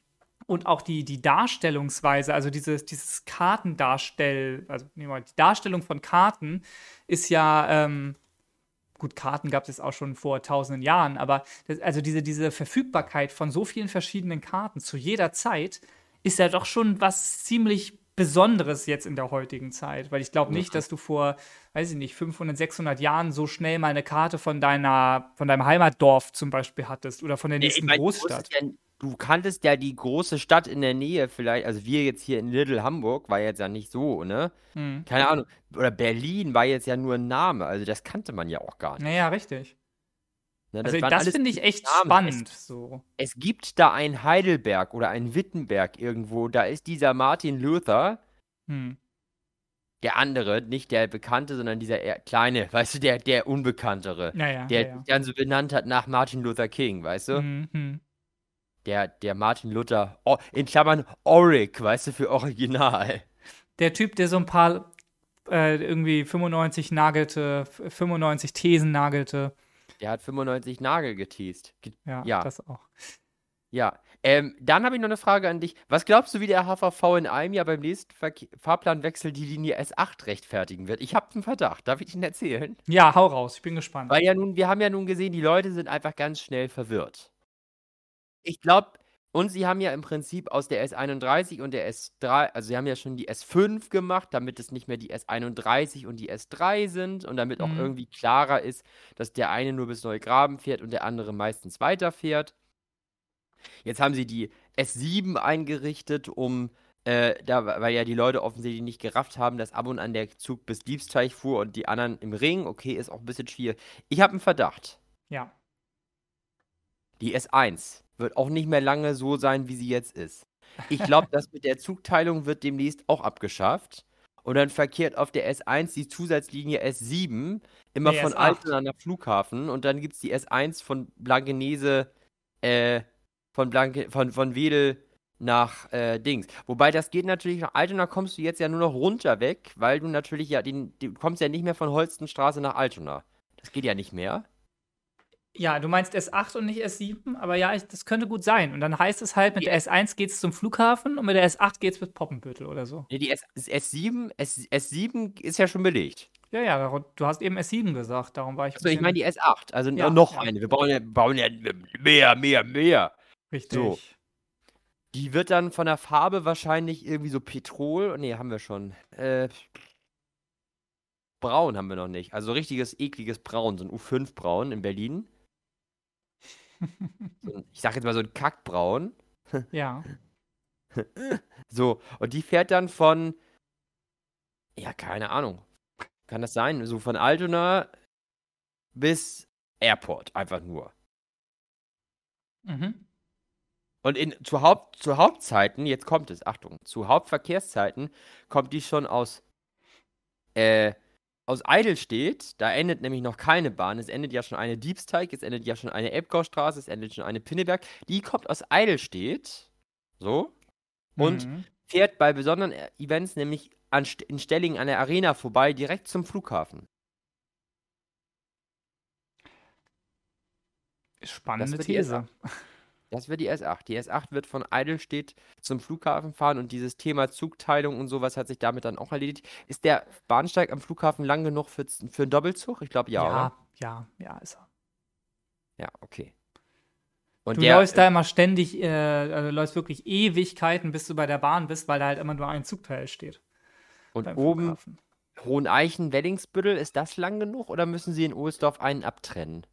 Und auch die, die Darstellungsweise, also dieses, dieses Kartendarstell, also nehmen wir mal, die Darstellung von Karten ist ja, ähm, gut, Karten gab es jetzt auch schon vor tausenden Jahren, aber das, also diese, diese Verfügbarkeit von so vielen verschiedenen Karten zu jeder Zeit ist ja doch schon was ziemlich Besonderes jetzt in der heutigen Zeit, weil ich glaube Mhm. nicht, dass du vor, weiß ich nicht, fünfhundert, sechshundert Jahren so schnell mal eine Karte von deiner, von deinem Heimatdorf zum Beispiel hattest oder von der Nee, ich nächsten meine, du Großstadt. wusstest ja, du kanntest ja die große Stadt in der Nähe vielleicht, also wir jetzt hier in Little Hamburg, war jetzt ja nicht so, ne? Hm. Keine Ahnung. Oder Berlin war jetzt ja nur ein Name, also das kannte man ja auch gar nicht. Naja, richtig. Ne? Also Das waren das alles finde ich echt Namen. Es, spannend. So. es gibt da ein Heidelberg oder ein Wittenberg irgendwo, da ist dieser Martin Luther, Hm. der andere, nicht der Bekannte, sondern dieser eher kleine, weißt du, der, der Unbekanntere, Naja, ja, der sich ja. dann so benannt hat nach Martin Luther King, weißt du? Hm, hm. Der, der Martin Luther, oh, in Klammern Oric, weißt du, für Original. Der Typ, der so ein paar äh, irgendwie fünfundneunzig nagelte, fünfundneunzig Thesen nagelte. Der hat fünfundneunzig Nagel geteased. Ge Ja, ja, das auch. ja. Ähm, dann habe ich noch eine Frage an dich. Was glaubst du, wie der H V V in einem Jahr beim nächsten Verke Fahrplanwechsel die Linie S acht rechtfertigen wird? Ich habe einen Verdacht. Darf ich ihn erzählen? Ja, hau raus, ich bin gespannt. Weil ja nun, wir haben ja nun gesehen, die Leute sind einfach ganz schnell verwirrt. Ich glaube, und sie haben ja im Prinzip aus der S einunddreißig und der S drei, also sie haben ja schon die S fünf gemacht, damit es nicht mehr die S einunddreißig und die S drei sind und damit auch Hm. irgendwie klarer ist, dass der eine nur bis Neugraben fährt und der andere meistens weiterfährt. Jetzt haben sie die S sieben eingerichtet, um, äh, da, weil ja die Leute offensichtlich nicht gerafft haben, dass ab und an der Zug bis Diebsteich fuhr und die anderen im Ring. Okay, ist auch ein bisschen schwierig. Ich habe einen Verdacht. Ja. Die S eins wird auch nicht mehr lange so sein, wie sie jetzt ist. Ich glaube, das mit der Zugteilung wird demnächst auch abgeschafft. Und dann verkehrt auf der S eins die Zusatzlinie S sieben immer Nee, von S acht. Altona nach Flughafen. Und dann gibt es die S eins von Blankenese, äh, von, Blanke, von, von Wedel nach äh, Dings. Wobei das geht natürlich, nach Altona kommst du jetzt ja nur noch runter weg, weil du natürlich ja, den, du kommst ja nicht mehr von Holstenstraße nach Altona. Das geht ja nicht mehr. Ja, du meinst S acht und nicht S sieben, aber ja, ich, das könnte gut sein. Und dann heißt es halt, mit Die der S eins geht's zum Flughafen und mit der S acht geht's bis Poppenbüttel oder so. Nee, die S, S7, S, S7 ist ja schon belegt. Ja, ja, du hast eben S sieben gesagt, darum war ich ein Achso, ich meine bisschen. die S acht, also Ja, noch ja, eine. Wir bauen ja, bauen ja mehr, mehr, mehr. So, richtig. die wird dann von der Farbe wahrscheinlich irgendwie so Petrol. Nee, haben wir schon. Äh, Braun haben wir noch nicht. Also richtiges, ekliges Braun, so ein U fünf Braun in Berlin. So ein, ich sag jetzt mal so ein Kackbraun. Ja. So, und die fährt dann von, ja, keine Ahnung. Kann das sein? So von Altona bis Airport, einfach nur. Mhm. Und in, zu, Haupt, zu Hauptzeiten, jetzt kommt es, Achtung, zu Hauptverkehrszeiten kommt die schon aus, äh, aus Eidelstedt. Da endet nämlich noch keine Bahn. Es endet ja schon eine Diebsteig, es endet ja schon eine Elbgaustraße, es endet schon eine Pinneberg. Die kommt aus Eidelstedt, so, und Mhm. fährt bei besonderen E- Events nämlich an, St- in Stellingen an der Arena vorbei, direkt zum Flughafen. Das Spannende wird die S These. acht. Das wird die S acht. Die S acht wird von Eidelstedt zum Flughafen fahren und dieses Thema Zugteilung und sowas hat sich damit dann auch erledigt. Ist der Bahnsteig am Flughafen lang genug für, für einen Doppelzug? Ich glaube ja, oder? Ja, ja, ja, ist er. Ja, okay. Und Du der, läufst da immer ständig, äh, also du läufst wirklich Ewigkeiten, bis du bei der Bahn bist, weil da halt immer nur ein Zugteil steht und beim oben Flughafen. Hoheneichen, Wellingsbüttel, ist das lang genug oder müssen sie in Ohlsdorf einen abtrennen?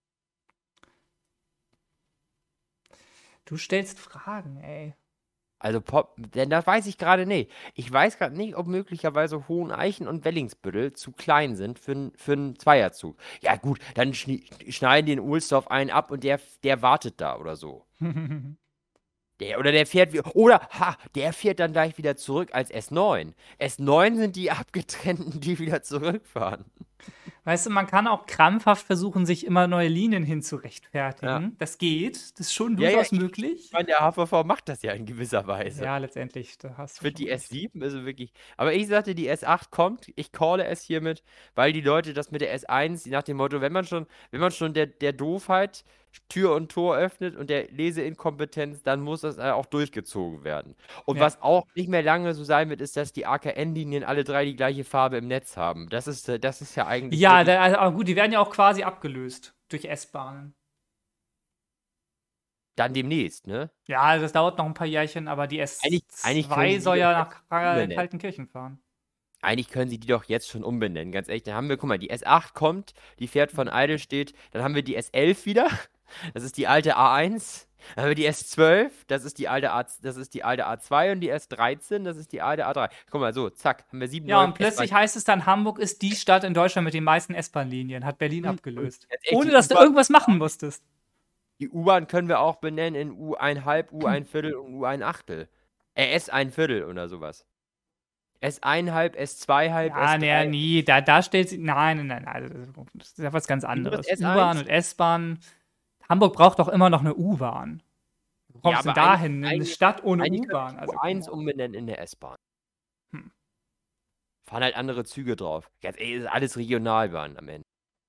Du stellst Fragen, ey. Also, Pop, denn das weiß ich gerade nicht. Ich weiß gerade nicht, ob möglicherweise Hoheneichen und Wellingsbüttel zu klein sind für, n- für einen Zweierzug. Ja, gut, dann schni schneiden die in Ohlsdorf einen ab und der, der wartet da oder so. Der, oder der fährt wie, oder, ha, der fährt dann gleich wieder zurück als S neun. S neun sind die Abgetrennten, die wieder zurückfahren. Weißt du, man kann auch krampfhaft versuchen, sich immer neue Linien hinzurechtfertigen. Ja. Das geht, das ist schon Ja, ja, durchaus ich, möglich. ich meine, der H V V macht das ja in gewisser Weise. Ja, letztendlich, da hast Ich du finde schon die recht. S sieben ist wirklich. Aber ich sagte, die S acht kommt. Ich calle es hiermit, weil die Leute das mit der S eins, nach dem Motto, wenn man schon, wenn man schon der, der Doofheit Tür und Tor öffnet und der Leseinkompetenz, dann muss das äh, auch durchgezogen werden. Und Ja. was auch nicht mehr lange so sein wird, ist, dass die A K N-Linien alle drei die gleiche Farbe im Netz haben. Das ist, äh, das ist ja eigentlich Ja, wirklich da, also, aber gut, die werden ja auch quasi abgelöst durch S-Bahnen. dann demnächst, ne? Ja, also das dauert noch ein paar Jährchen, aber die Eigentlich, eigentlich können S zwei sie die soll doch ja jetzt nach schon Ka- umbenennen. Kaltenkirchen fahren. Eigentlich können sie die doch jetzt schon umbenennen, ganz ehrlich. Dann haben wir, guck mal, die S acht kommt, die fährt von Eidelstedt. Dann haben wir die S elf wieder. Das ist die alte A eins. Dann haben wir die S zwölf, das ist die alte A, das ist die alte A zwei und die S dreizehn, das ist die alte A drei. Guck mal, so, zack, haben wir sieben Ja, neue und plötzlich S-Bahn. heißt es dann, Hamburg ist die Stadt in Deutschland mit den meisten S-Bahn-Linien, hat Berlin Hm, abgelöst. ganz ehrlich, Ohne die dass du U-Bahn- irgendwas machen musstest. Die U-Bahn können wir auch benennen in U ein Halb, U ein Viertel und U ein Achtel. Äh, S ein Viertel oder sowas. S ein Halb, S zwei Halb, Ja, S drei. naja, nie, da, da stellt sie. Nein, nein, nein, also das ist ja was ganz anderes. S eins? U-Bahn und S-Bahn. Hamburg braucht doch immer noch eine U-Bahn. Wo kommst du Ja, denn aber dahin? Eine eigentlich- Stadt ohne Eigentlich können U-Bahn. wir Also, U eins come on. umbenennen in der S-Bahn. Hm. Fahren halt andere Züge drauf. Ganz ehrlich, ist alles Regionalbahn am Ende.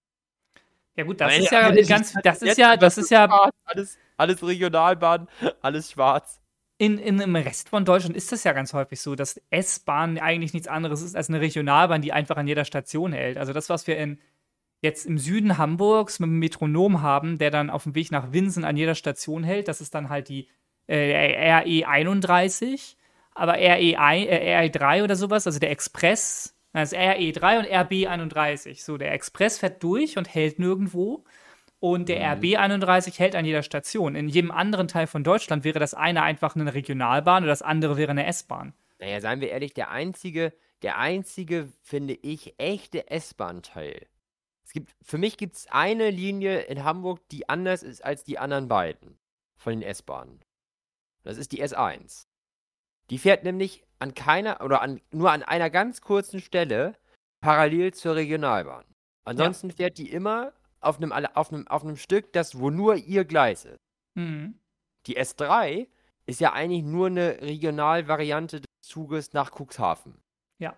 Ja, gut, das Am ist Ende- am ja Ende ganz. sieht Das jetzt ist ja, über das ist ja. schwarz, Alles, alles Regionalbahn, alles schwarz. In, in, Im Rest von Deutschland ist das ja ganz häufig so, dass S-Bahn eigentlich nichts anderes ist als eine Regionalbahn, die einfach an jeder Station hält. Also das, was wir in, jetzt im Süden Hamburgs mit dem Metronom haben, der dann auf dem Weg nach Winsen an jeder Station hält, das ist dann halt die äh, R E einunddreißig, aber R E ein, äh, R E drei oder sowas, also der Express, das ist R E drei und R B einunddreißig. So, der Express fährt durch und hält nirgendwo. Und der Mhm. R B einunddreißig hält an jeder Station. In jedem anderen Teil von Deutschland wäre das eine einfach eine Regionalbahn und das andere wäre eine S-Bahn. Naja, seien wir ehrlich, der einzige, der einzige, finde ich, echte S-Bahn-Teil. Es gibt, für mich gibt es eine Linie in Hamburg, die anders ist als die anderen beiden von den S-Bahnen. Das ist die S eins. Die fährt nämlich an keiner oder an, nur an einer ganz kurzen Stelle parallel zur Regionalbahn. Ansonsten fährt die immer auf einem, alle- auf einem, auf einem Stück, das wo nur ihr Gleis ist. Mhm. Die S drei ist ja eigentlich nur eine Regionalvariante des Zuges nach Cuxhaven. Ja.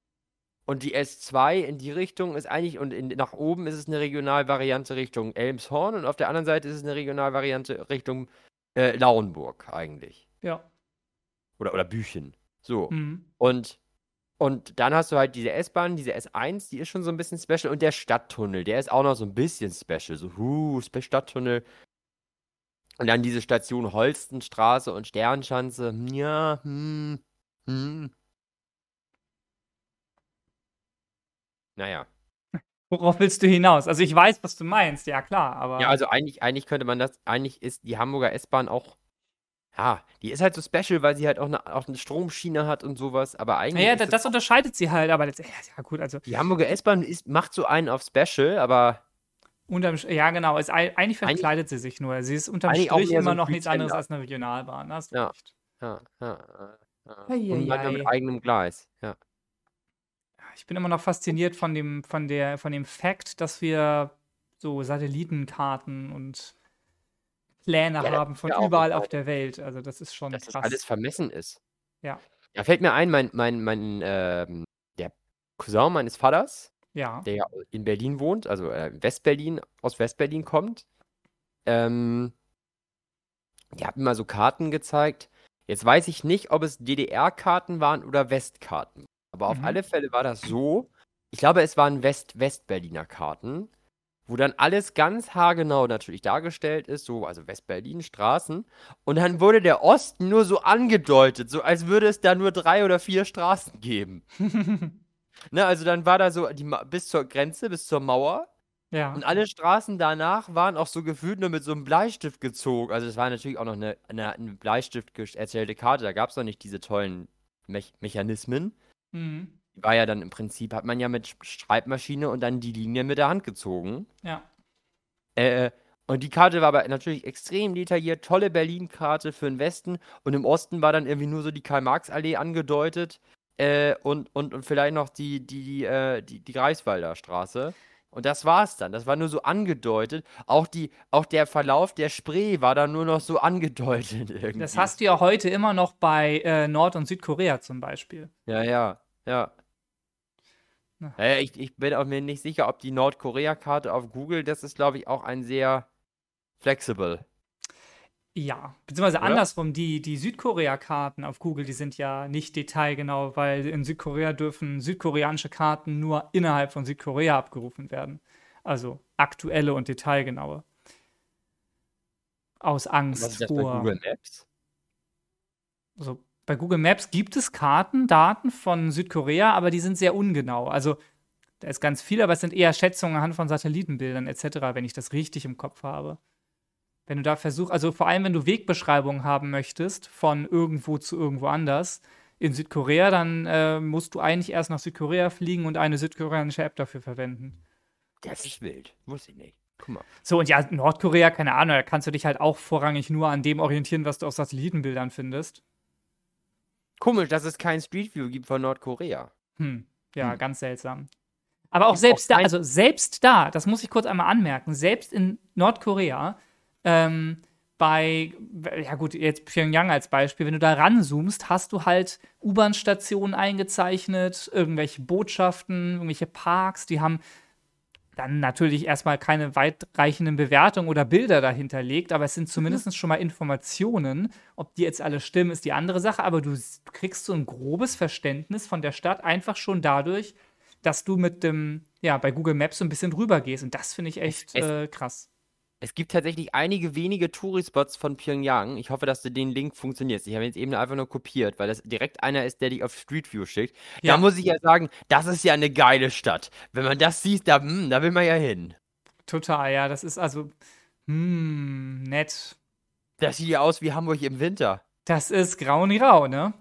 Und die S zwei in die Richtung ist eigentlich, und in, nach oben ist es eine Regionalvariante Richtung Elmshorn und auf der anderen Seite ist es eine Regionalvariante Richtung äh, Lauenburg eigentlich. Ja. Oder, oder Büchen. So. Mhm. Und, und dann hast du halt diese S-Bahn, diese S eins, die ist schon so ein bisschen special. Und der Stadttunnel, der ist auch noch so ein bisschen special. So, huh, Spe- Stadttunnel. Und dann diese Station Holstenstraße und Sternschanze. Hm, Ja, hm, hm. Naja. Worauf willst du hinaus? Also ich weiß, was du meinst, ja klar, aber. Ja, also eigentlich, eigentlich könnte man das, eigentlich ist die Hamburger S-Bahn auch, ja, die ist halt so special, weil sie halt auch eine, auch eine Stromschiene hat und sowas, aber eigentlich naja, ist das, das unterscheidet sie halt, aber letzt- ja gut, also die Hamburger S-Bahn ist, macht so einen auf special, aber unterm, ja genau, ist, ei- eigentlich Eigentlich- verkleidet sie sich nur. Sie ist unterm eigentlich auch Strich mehr so immer ein noch nichts anderes Pretender. als eine Regionalbahn. Da hast du Ja. recht. ja, ja, ja, ja. Ei, Und ei, manchmal mit ei. eigenem Gleis, ja. Ich bin immer noch fasziniert von dem, von der, von dem Fakt, dass wir so Satellitenkarten und Pläne Ja, das haben ist von ja auch überall noch auf der Welt. Also das ist schon Dass das krass. alles vermessen ist. Ja. Da fällt mir ein, mein, mein, mein, ähm, der Cousin meines Vaters, Ja. der ja in Berlin wohnt, also äh, Westberlin, aus Westberlin kommt, ähm, die hat mir mal so Karten gezeigt. Jetzt weiß ich nicht, ob es D D R-Karten waren oder Westkarten. Aber auf Mhm. alle Fälle war das so. Ich glaube, es waren West-Westberliner Karten, wo dann alles ganz haargenau natürlich dargestellt ist, so, also Westberlin, Straßen. Und dann wurde der Osten nur so angedeutet, so als würde es da nur drei oder vier Straßen geben. Ne, also dann war da so die, Ma- bis zur Grenze, bis zur Mauer. Ja. Und alle Straßen danach waren auch so gefühlt nur mit so einem Bleistift gezogen. Also es war natürlich auch noch eine, eine, eine Bleistift ges- erzählte Karte. Da gab es noch nicht diese tollen Mech Mechanismen. Mhm. Die war ja dann im Prinzip, hat man ja mit Sch- Schreibmaschine und dann die Linie mit der Hand gezogen. Ja. Äh, und die Karte war aber natürlich extrem detailliert. Tolle Berlin-Karte für den Westen. Und im Osten war dann irgendwie nur so die Karl-Marx-Allee angedeutet. Äh, und, und, und vielleicht noch die, die, die, äh, die, die Greifswalder Straße. Und das war's dann. Das war nur so angedeutet. Auch, die, auch der Verlauf der Spree war dann nur noch so angedeutet irgendwie. Das hast du ja heute immer noch bei äh, Nord- und Südkorea zum Beispiel. Ja, ja, ja. Na. Äh, ich, ich bin auch mir nicht sicher, ob die Nordkorea-Karte auf Google, das ist, glaube ich, auch ein sehr Flexible. Ja, beziehungsweise Oder? andersrum, die, die Südkorea-Karten auf Google, die sind ja nicht detailgenau, weil in Südkorea dürfen südkoreanische Karten nur innerhalb von Südkorea abgerufen werden. Also aktuelle und detailgenaue. Aus Und was Angst ist das bei vor. Google Maps? Also bei Google Maps gibt es Kartendaten von Südkorea, aber die sind sehr ungenau. Also da ist ganz viel, aber es sind eher Schätzungen anhand von Satellitenbildern et cetera, wenn ich das richtig im Kopf habe. Wenn du da versuchst, also vor allem, wenn du Wegbeschreibungen haben möchtest, von irgendwo zu irgendwo anders in Südkorea, dann äh, musst du eigentlich erst nach Südkorea fliegen und eine südkoreanische App dafür verwenden. Das ist wild. Wusste ich nicht. Guck mal. So, und ja, Nordkorea, keine Ahnung, da kannst du dich halt auch vorrangig nur an dem orientieren, was du auf Satellitenbildern findest. Komisch, dass es kein Street View gibt von Nordkorea. Hm, ja, Hm. ganz seltsam. Aber auch Gibt's selbst auch da, kein- also selbst da, das muss ich kurz einmal anmerken, selbst in Nordkorea, ähm, bei, ja gut, jetzt Pyongyang als Beispiel, wenn du da ranzoomst, hast du halt U-Bahn-Stationen eingezeichnet, irgendwelche Botschaften, irgendwelche Parks, die haben dann natürlich erstmal keine weitreichenden Bewertungen oder Bilder dahinterlegt, aber es sind zumindest schon mal Informationen. Ob die jetzt alle stimmen, ist die andere Sache, aber du s- kriegst so ein grobes Verständnis von der Stadt einfach schon dadurch, dass du mit dem, ja, bei Google Maps so ein bisschen drüber gehst. Und das finde ich echt Es- äh, krass. Es gibt tatsächlich einige wenige Touri-Spots von Pyongyang. Ich hoffe, dass du den Link funktionierst. Ich habe jetzt eben einfach nur kopiert, weil das direkt einer ist, der dich auf Street View schickt. Ja. Da muss ich ja sagen, das ist ja eine geile Stadt. Wenn man das sieht, da, hm, da will man ja hin. Total, ja, das ist also, hm, nett. Das sieht ja aus wie Hamburg im Winter. Das ist grau-ni-rau, ne?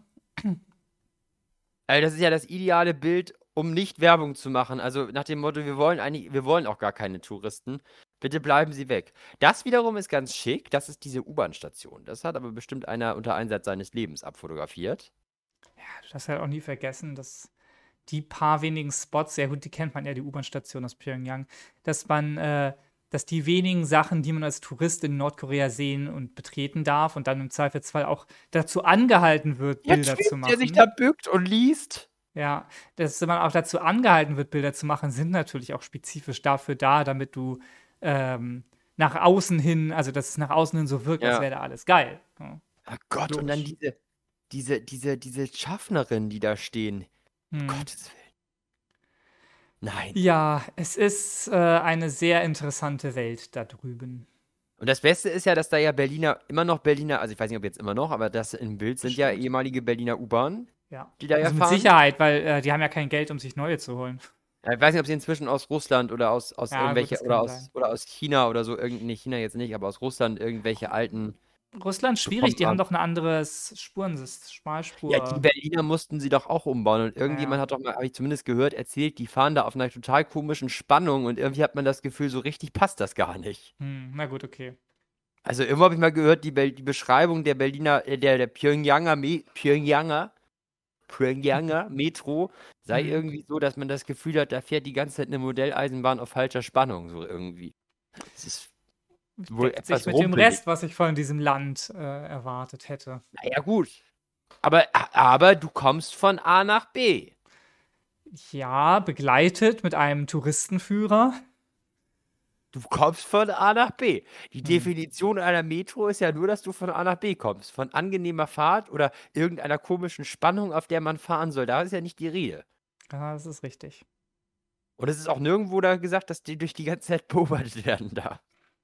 Also das ist ja das ideale Bild, um nicht Werbung zu machen. Also nach dem Motto, wir wollen eigentlich, wir wollen auch gar keine Touristen. Bitte bleiben Sie weg. Das wiederum ist ganz schick. Das ist diese U-Bahn-Station. Das hat aber bestimmt einer unter Einsatz seines Lebens abfotografiert. Ja, du darfst halt auch nie vergessen, dass die paar wenigen Spots, ja gut, die kennt man ja, die U-Bahn-Station aus Pyongyang, dass man, äh, dass die wenigen Sachen, die man als Tourist in Nordkorea sehen und betreten darf und dann im Zweifelsfall auch dazu angehalten wird, Bilder zu machen. Der sich da bückt und liest. Ja, dass man auch dazu angehalten wird, Bilder zu machen, sind natürlich auch spezifisch dafür da, damit du ähm, nach außen hin, also dass es nach außen hin so wirkt, als Ja. wäre da alles geil. Ja. Oh Gott, und dann Logisch. diese, diese, diese, diese Schaffnerinnen, die da stehen. Hm. Gottes Willen. Nein. Ja, es ist äh, eine sehr interessante Welt da drüben. Und das Beste ist ja, dass da ja Berliner, immer noch Berliner, also ich weiß nicht, ob jetzt immer noch, aber das im Bild sind ja Bestimmt. ehemalige Berliner U-Bahnen, Ja. die da ja Also mit fahren. Sicherheit, weil äh, die haben ja kein Geld, um sich neue zu holen. Ja, ich weiß nicht, ob sie inzwischen aus Russland oder aus, aus Ja, gut, irgendwelche, das oder kann aus, sein. oder aus China oder so, irgend, nee, China jetzt nicht, aber aus Russland irgendwelche alten. Russland schwierig, die bekommen haben haben. doch ein anderes Spurensystem, Schmalspur. Ja, die Berliner mussten sie doch auch umbauen. Und irgendjemand Ja. hat doch mal, habe ich zumindest gehört, erzählt, die fahren da auf einer total komischen Spannung und irgendwie hat man das Gefühl, so richtig passt das gar nicht. Hm, na gut, okay. Also irgendwo habe ich mal gehört, die, Bel- die Beschreibung der Berliner, äh, der, der Pyongyanger, Me Pyongyanger, Pyongyanger Metro sei Mhm. irgendwie so, dass man das Gefühl hat, da fährt die ganze Zeit eine Modelleisenbahn auf falscher Spannung, so irgendwie. Das ist wohl Deckt sich etwas mit dem rumpelig. Rest, was ich von diesem Land äh, erwartet hätte. Naja, gut. Aber, aber du kommst von A nach B. Ja, begleitet mit einem Touristenführer. Du kommst von A nach B. Die Hm. Definition einer Metro ist ja nur, dass du von A nach B kommst. Von angenehmer Fahrt oder irgendeiner komischen Spannung, auf der man fahren soll. Da ist ja nicht die Rede. Ja, das ist richtig. Und es ist auch nirgendwo da gesagt, dass die durch die ganze Zeit beobachtet werden da.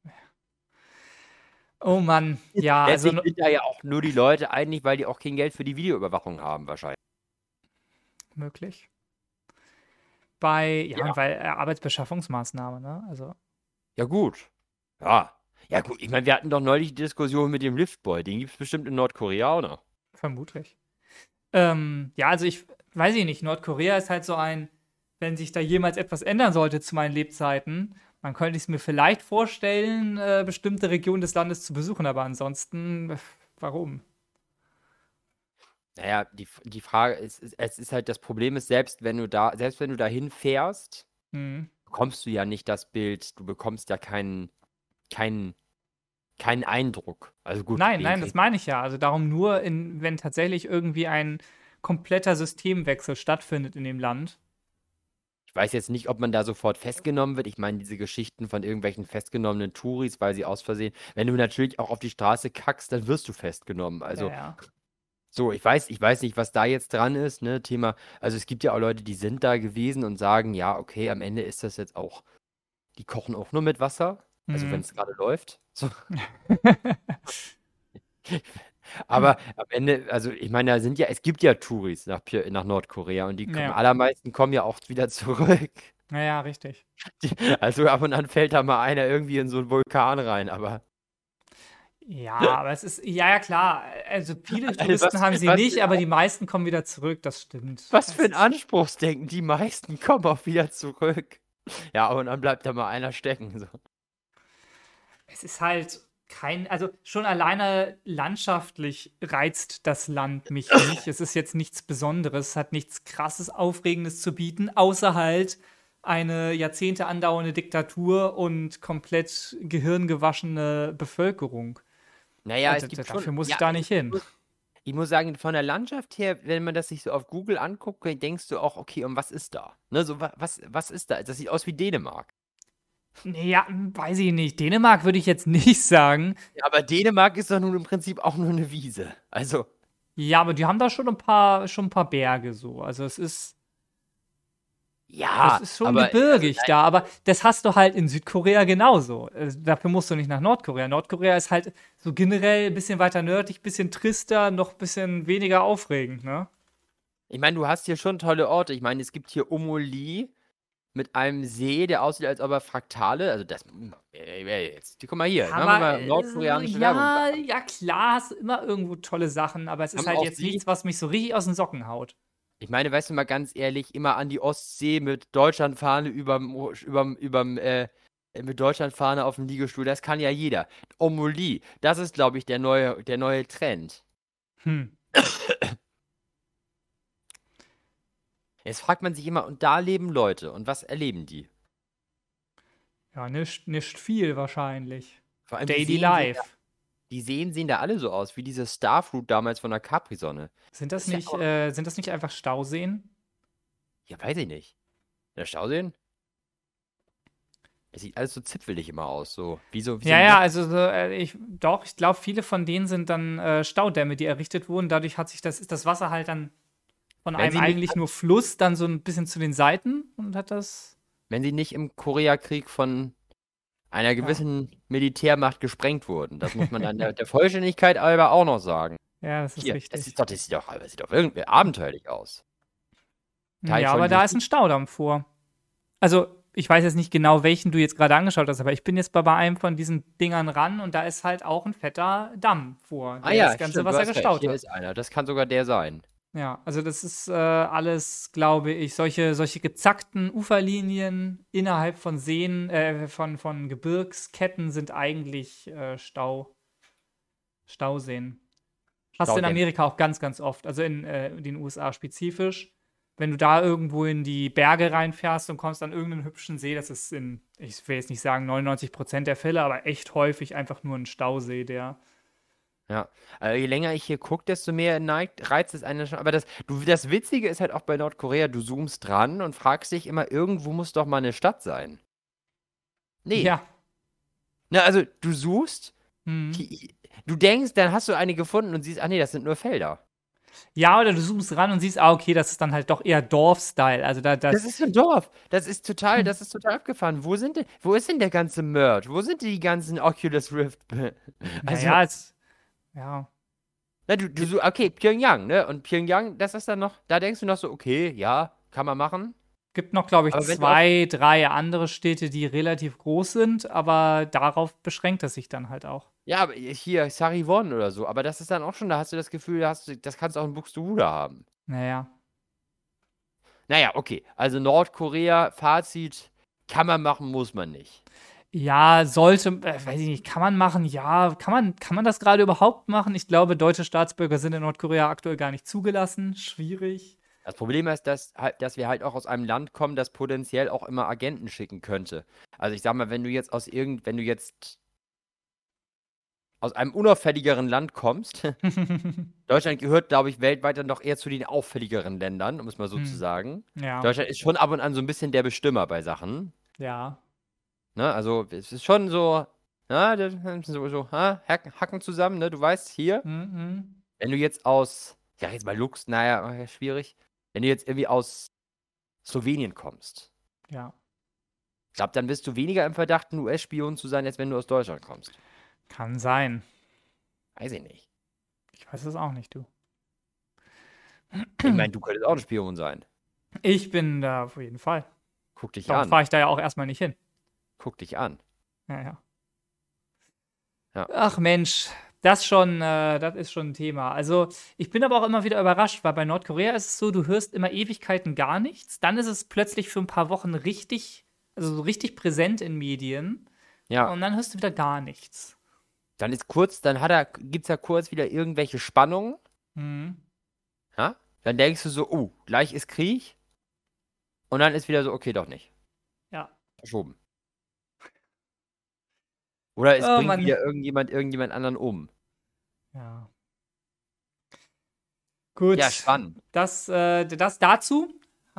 Oh Mann, ja, also Deswegen sind da ja auch nur die Leute eigentlich, weil die auch kein Geld für die Videoüberwachung haben, wahrscheinlich. möglich. Bei, ja, Ja. und weil äh, Arbeitsbeschaffungsmaßnahme, ne? Also, Ja, gut. Ja. Ja, gut. Ich meine, wir hatten doch neulich die Diskussion mit dem Liftboy. Den gibt es bestimmt in Nordkorea auch noch. vermutlich. Ähm, ja, also ich weiß ich nicht, Nordkorea ist halt so ein, wenn sich da jemals etwas ändern sollte zu meinen Lebzeiten, dann könnte ich es mir vielleicht vorstellen, äh, bestimmte Regionen des Landes zu besuchen, aber ansonsten, äh, warum? Naja, die, die Frage ist, ist, es ist halt, das Problem ist, selbst wenn du da, selbst wenn du dahin fährst, Hm. bekommst du ja nicht das Bild, du bekommst ja keinen, keinen, keinen Eindruck. Also gut, Nein, wen nein, krieg- das meine ich ja. Also darum nur, in, wenn tatsächlich irgendwie ein kompletter Systemwechsel stattfindet in dem Land. weiß jetzt nicht, ob man da sofort festgenommen wird. Ich meine, diese Geschichten von irgendwelchen festgenommenen Touris, weil sie aus Versehen, wenn du natürlich auch auf die Straße kackst, dann wirst du festgenommen. Ja, Also, ja. so, ich weiß, ich weiß nicht, was da jetzt dran ist, ne, Thema. Also, es gibt ja auch Leute, die sind da gewesen und sagen, ja, okay, am Ende ist das jetzt auch, die kochen auch nur mit Wasser. Also, wenn Mhm. es gerade läuft. So. Aber am Ende, also ich meine, da sind ja, es gibt ja Touris nach, Py- nach Nordkorea und die kommen, Ja, allermeisten kommen ja auch wieder zurück. ja, ja, richtig. Die, also ab und an fällt da mal einer irgendwie in so einen Vulkan rein, aber Ja, aber es ist, ja, ja, klar. Also viele also Touristen was, haben sie was, nicht, aber die meisten kommen wieder zurück, das stimmt. was für Es ein ist, Anspruchsdenken, die meisten kommen auch wieder zurück. Ja, und dann bleibt da mal einer stecken. So. es ist halt kein, also schon alleine landschaftlich reizt das Land mich nicht. Es ist jetzt nichts Besonderes, hat nichts krasses, Aufregendes zu bieten, außer halt eine Jahrzehnte andauernde Diktatur und komplett gehirngewaschene Bevölkerung. Naja, Äh, es d- d- gibt schon, Dafür muss ich ja, da ich, nicht hin. muss- ich muss sagen, von der Landschaft her, wenn man das sich so auf Google anguckt, denkst du auch, okay, und was ist da? Ne, so, wa- was, was ist da? Das sieht aus wie Dänemark. Nee, ja, weiß ich nicht. Dänemark würde ich jetzt nicht sagen. Ja, aber Dänemark ist doch nun im Prinzip auch nur eine Wiese. Also, Ja, aber die haben da schon ein paar, schon ein paar Berge so. Also es ist, es ja, ist schon aber also, gebirgig da, aber das hast du halt in Südkorea genauso. Äh, dafür musst du nicht nach Nordkorea. Nordkorea ist halt so generell ein bisschen weiter nördlich, ein bisschen trister, noch ein bisschen weniger aufregend, ne? ich meine, du hast hier schon tolle Orte. Ich meine, es gibt hier Omoli mit einem See, der aussieht, als ob er Fraktale, also das, äh, äh, jetzt, guck mal hier, Ja, machen wir aber mal äh, nordkoreanische Werbung. ja, ja klar, hast du immer irgendwo tolle Sachen, aber es ist Haben halt auch jetzt sie, nichts, was mich so richtig aus den Socken haut. ich meine, weißt du mal ganz ehrlich, immer an die Ostsee mit Deutschlandfahne überm, überm, überm, äh, mit Deutschlandfahne auf dem Liegestuhl, das kann ja jeder. Omoli, das ist, glaube ich, der neue, der neue Trend. Hm. Jetzt fragt man sich immer, und da leben Leute, und was erleben die? Ja, nicht, nicht viel wahrscheinlich. Vor allem die Daily Seen sehen da, Life. die Seen sehen da alle so aus, wie diese Starfruit damals von der Capri-Sonne. Sind Das das ist ja nicht, auch, äh, sind das nicht einfach Stauseen? ja, weiß ich nicht. Der Stauseen? Es sieht alles so zipfelig immer aus, so wie so, wie so Ja, ein ja, Bett. also so, äh, ich, doch, ich glaube, viele von denen sind dann äh, Staudämme, die errichtet wurden. Dadurch hat sich das, ist das Wasser halt dann von Wenn einem sie nicht, eigentlich nur Fluss dann so ein bisschen zu den Seiten und hat das, wenn sie nicht im Koreakrieg von einer ja, gewissen Militärmacht gesprengt wurden. Das muss man dann der, der Vollständigkeit halber auch noch sagen. ja, das ist Hier, das richtig. ist doch, das sieht doch, das sieht doch irgendwie abenteuerlich aus. Teil Ja, von aber da ist Musik. ein Staudamm vor. Also, ich weiß jetzt nicht genau, welchen du jetzt gerade angeschaut hast, aber ich bin jetzt bei, bei einem von diesen Dingern ran und da ist halt auch ein fetter Damm vor, Ah der das ja, ganze stimmt, du Wasser hast recht. gestaut Hier hat. ist einer. Das kann sogar der sein. Ja, also das ist äh, alles, glaube ich, solche, solche gezackten Uferlinien innerhalb von Seen, äh, von, von Gebirgsketten sind eigentlich äh, Stau, Stauseen. Hast du in Staudämme. Amerika auch ganz, ganz oft, also in äh, den U S A spezifisch. Wenn du da irgendwo in die Berge reinfährst und kommst an irgendeinen hübschen See, das ist in, ich will jetzt nicht sagen neunundneunzig Prozent der Fälle, aber echt häufig einfach nur ein Stausee, der. Ja. Also je länger ich hier gucke, desto mehr neigt, reizt es einen schon. Aber das, du, das Witzige ist halt auch bei Nordkorea, du zoomst dran und fragst dich immer, irgendwo muss doch mal eine Stadt sein. Nee. Ja. Na, also du suchst, Hm. hi- du denkst, dann hast du eine gefunden und siehst, ach nee, das sind nur Felder. Ja, oder du zoomst ran und siehst, ah, okay, das ist dann halt doch eher Dorf-Style. Also da, Das das. ist ein Dorf. Das ist total, Hm. das ist total abgefahren. Wo sind denn, wo ist denn der ganze Merch? Wo sind die ganzen Oculus Rift? Also, Naja, es. Ja. na, du, du so, okay, Pyongyang, ne? Und Pyongyang, das ist dann noch, da denkst du noch so, okay, ja, kann man machen. Gibt noch, glaube ich, Aber wenn du auf, zwei, drei andere Städte, die relativ groß sind, aber darauf beschränkt es sich dann halt auch. ja, aber hier, Sariwon oder so, aber das ist dann auch schon, da hast du das Gefühl, da hast du, das kannst du auch in Buxtehude haben. Naja. Naja, okay, also Nordkorea, Fazit, kann man machen, muss man nicht. Ja, sollte, äh, weiß ich nicht, kann man machen? Ja, kann man, kann man das gerade überhaupt machen? Ich glaube, deutsche Staatsbürger sind in Nordkorea aktuell gar nicht zugelassen. Schwierig. Das Problem ist, dass, halt, dass wir halt auch aus einem Land kommen, das potenziell auch immer Agenten schicken könnte. Also ich sag mal, wenn du jetzt aus irgend, wenn du jetzt aus einem unauffälligeren Land kommst. Deutschland gehört, glaube ich, weltweit dann doch eher zu den auffälligeren Ländern, um es mal so zu Hm. sagen. Ja, Deutschland ist schon ab und an so ein bisschen der Bestimmer bei Sachen. ja. Ne? Also, es ist schon so, na, das- so, so ha, Hacken, Hacken zusammen, ne? Du weißt, hier, Mhm. wenn du jetzt aus, ich sag jetzt mal Lux, naja, äh, schwierig. Wenn du jetzt irgendwie aus Slowenien kommst, Ja, ich glaube, dann bist du weniger im Verdacht, ein U S-Spion zu sein, als wenn du aus Deutschland kommst. kann sein. Weiß ich nicht. Ich weiß es auch nicht, du. Ich meine, du könntest auch ein Spion sein. Ich bin da auf jeden Fall. Guck dich Darum an. fahre ich da ja auch erstmal nicht hin. Guck dich an. Ja, ja. Ja. Ach Mensch, das schon, äh, das ist schon ein Thema. Also, ich bin aber auch immer wieder überrascht, weil bei Nordkorea ist es so, du hörst immer Ewigkeiten gar nichts. Dann ist es plötzlich für ein paar Wochen richtig, also so richtig präsent in Medien. Ja. Und dann hörst du wieder gar nichts. Dann ist kurz, dann hat er, gibt's ja kurz wieder irgendwelche Spannungen. Mhm. Ja? Dann denkst du so, oh, gleich ist Krieg. Und dann ist wieder so, okay, doch nicht. Ja. Verschoben. Oder es Oh bringt Mann. wieder irgendjemand, irgendjemand anderen um. Ja. Gut. Ja, spannend. Das, äh, das dazu.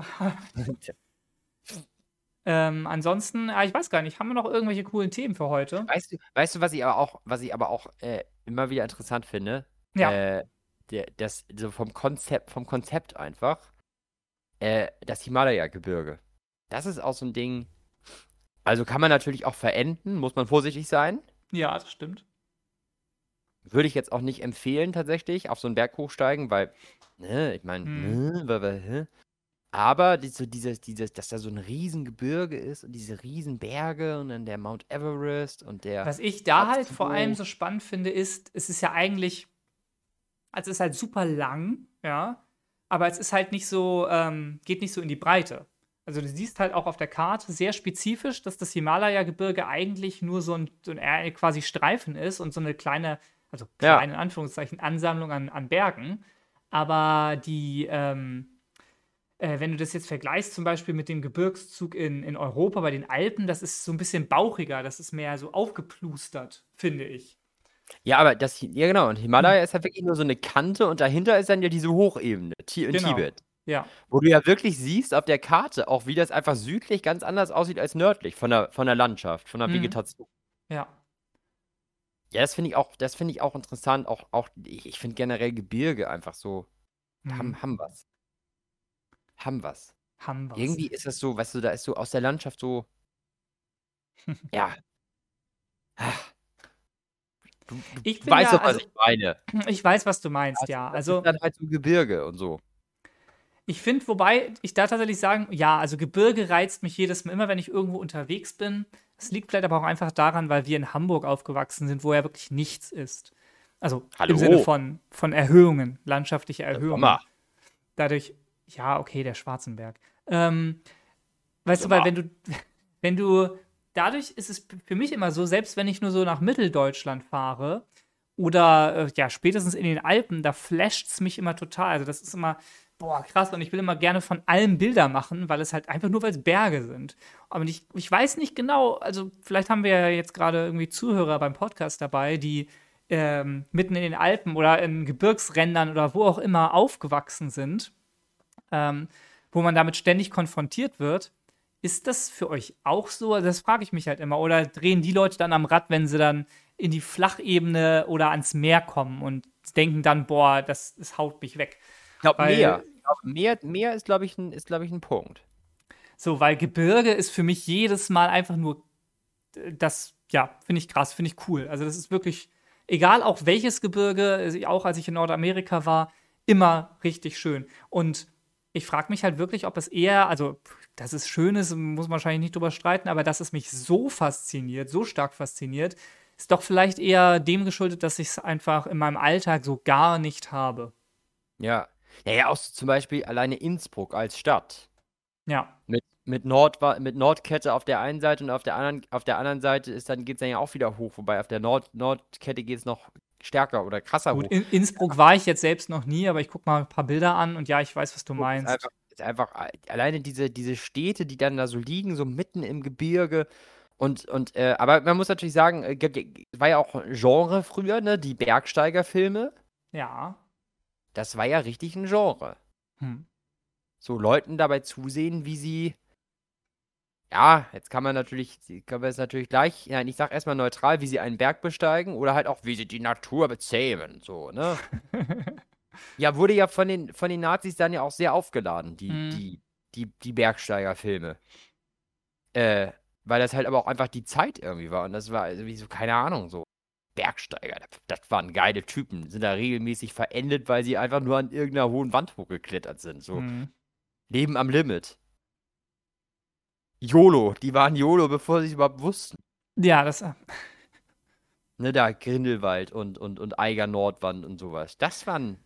Ähm, ansonsten, ja, ich weiß gar nicht, haben wir noch irgendwelche coolen Themen für heute? Weißt du, weißt du, was ich aber auch, was ich aber auch äh, immer wieder interessant finde? Ja. Äh, der, das, so vom Konzept, vom Konzept einfach. Äh, das Himalaya-Gebirge. Das ist auch so ein Ding. Also kann man natürlich auch verenden, muss man vorsichtig sein. Ja, das stimmt. Würde ich jetzt auch nicht empfehlen, tatsächlich, auf so einen Berg hochsteigen, weil, ne, ich meine, Hm. ne, weil, weil, hä? Aber die, so dieses, dieses, dass da so ein Riesengebirge ist und diese Riesenberge und dann der Mount Everest und der Was ich da halt Tatsumbo. vor allem so spannend finde, ist, es ist ja eigentlich, also es ist halt super lang, ja, aber es ist halt nicht so, ähm, geht nicht so in die Breite. Also du siehst halt auch auf der Karte sehr spezifisch, dass das Himalaya-Gebirge eigentlich nur so ein, so ein eher quasi Streifen ist und so eine kleine, also Ja. kleine in Anführungszeichen, Ansammlung an, an Bergen. Aber die, ähm, äh, wenn du das jetzt vergleichst, zum Beispiel mit dem Gebirgszug in, in Europa bei den Alpen, das ist so ein bisschen bauchiger, das ist mehr so aufgeplustert, finde ich. Ja, aber das, ja genau, und Himalaya ist halt wirklich nur so eine Kante und dahinter ist dann ja diese Hochebene, Ti- in Genau. Tibet. Ja. Wo du ja wirklich siehst auf der Karte auch, wie das einfach südlich ganz anders aussieht als nördlich von der, von der Landschaft, von der Mhm. Vegetation. Ja. Ja, das finde ich auch, das finde ich auch interessant. Auch, auch, ich, ich finde generell Gebirge einfach so, Mhm. haben, haben was. Haben was. Haben was. Irgendwie ist das so, weißt du, da ist so aus der Landschaft so, ja. Ah. Du, du Ich bin weißt ja, doch, was also, ich meine. ich weiß, was du Das, meinst, ja. das Also, ist dann halt so Gebirge und so. ich finde, wobei ich da tatsächlich sagen, ja, also Gebirge reizt mich jedes Mal immer, wenn ich irgendwo unterwegs bin. Es liegt vielleicht aber auch einfach daran, weil wir in Hamburg aufgewachsen sind, wo ja wirklich nichts ist. Also Hallo. im Sinne von, von Erhöhungen, landschaftliche Erhöhungen. Sommer. Dadurch, ja, okay, der Schwarzenberg. Ähm, weißt du, Sommer. weil wenn du, wenn du, dadurch ist es für mich immer so, selbst wenn ich nur so nach Mitteldeutschland fahre oder äh, ja, spätestens in den Alpen, da flasht es mich immer total. Also das ist immer, boah, krass. Und ich will immer gerne von allem Bilder machen, weil es halt einfach nur, weil es Berge sind. Aber ich, ich weiß nicht genau, also vielleicht haben wir ja jetzt gerade irgendwie Zuhörer beim Podcast dabei, die ähm, mitten in den Alpen oder in Gebirgsrändern oder wo auch immer aufgewachsen sind, ähm, wo man damit ständig konfrontiert wird. Ist das für euch auch so? Also das frage ich mich halt immer. Oder drehen die Leute dann am Rad, wenn sie dann in die Flachebene oder ans Meer kommen und denken dann, boah, das, das haut mich weg. Ich glaube, Weil- Meer. Ich glaub, Meer. Meer ist, glaube ich, ein, ist, glaub ich, ein Punkt. So, weil Gebirge ist für mich jedes Mal einfach nur, äh, das, ja, finde ich krass, finde ich cool. Also das ist wirklich, egal auch welches Gebirge, also auch als ich in Nordamerika war, immer richtig schön. Und ich frage mich halt wirklich, ob es eher, also dass es schön ist, muss man wahrscheinlich nicht drüber streiten, aber dass es mich so fasziniert, so stark fasziniert, ist doch vielleicht eher dem geschuldet, dass ich es einfach in meinem Alltag so gar nicht habe. Ja. Ja, ja, auch so zum Beispiel alleine Innsbruck als Stadt. Ja, Mit, mit, Nord, mit Nordkette auf der einen Seite und auf der anderen, auf der anderen Seite ist dann, geht es dann ja auch wieder hoch, wobei auf der Nord, Nordkette geht es noch stärker oder krasser gut, hoch. in Innsbruck war ich jetzt selbst noch nie, aber ich gucke mal ein paar Bilder an und ja, ich weiß, was du Ist meinst. einfach, ist einfach alleine diese, diese Städte, die dann da so liegen, so mitten im Gebirge Und, und, äh, aber man muss natürlich sagen, äh, ge- ge- war ja auch ein Genre früher, ne? Die Bergsteigerfilme, Ja. das war ja richtig ein Genre. Hm. So Leuten dabei zusehen, wie sie, ja, jetzt kann man natürlich, kann man es natürlich gleich, ja, ich sag erstmal neutral, wie sie einen Berg besteigen oder halt auch, wie sie die Natur bezähmen, so, ne? Ja, wurde ja von den, von den Nazis dann ja auch sehr aufgeladen, die, Hm. die, die, die Bergsteigerfilme. Äh, weil das halt aber auch einfach die Zeit irgendwie war. Und das war irgendwie so, keine Ahnung, so Bergsteiger. Das, das waren geile Typen. Sind da regelmäßig verendet, weil sie einfach nur an irgendeiner hohen Wand hochgeklettert sind. So Hm. Leben am Limit. YOLO. Die waren YOLO, bevor sie es überhaupt wussten. Ja, das. Ne, da Grindelwald und, und, und Eiger Nordwand und sowas. Das waren.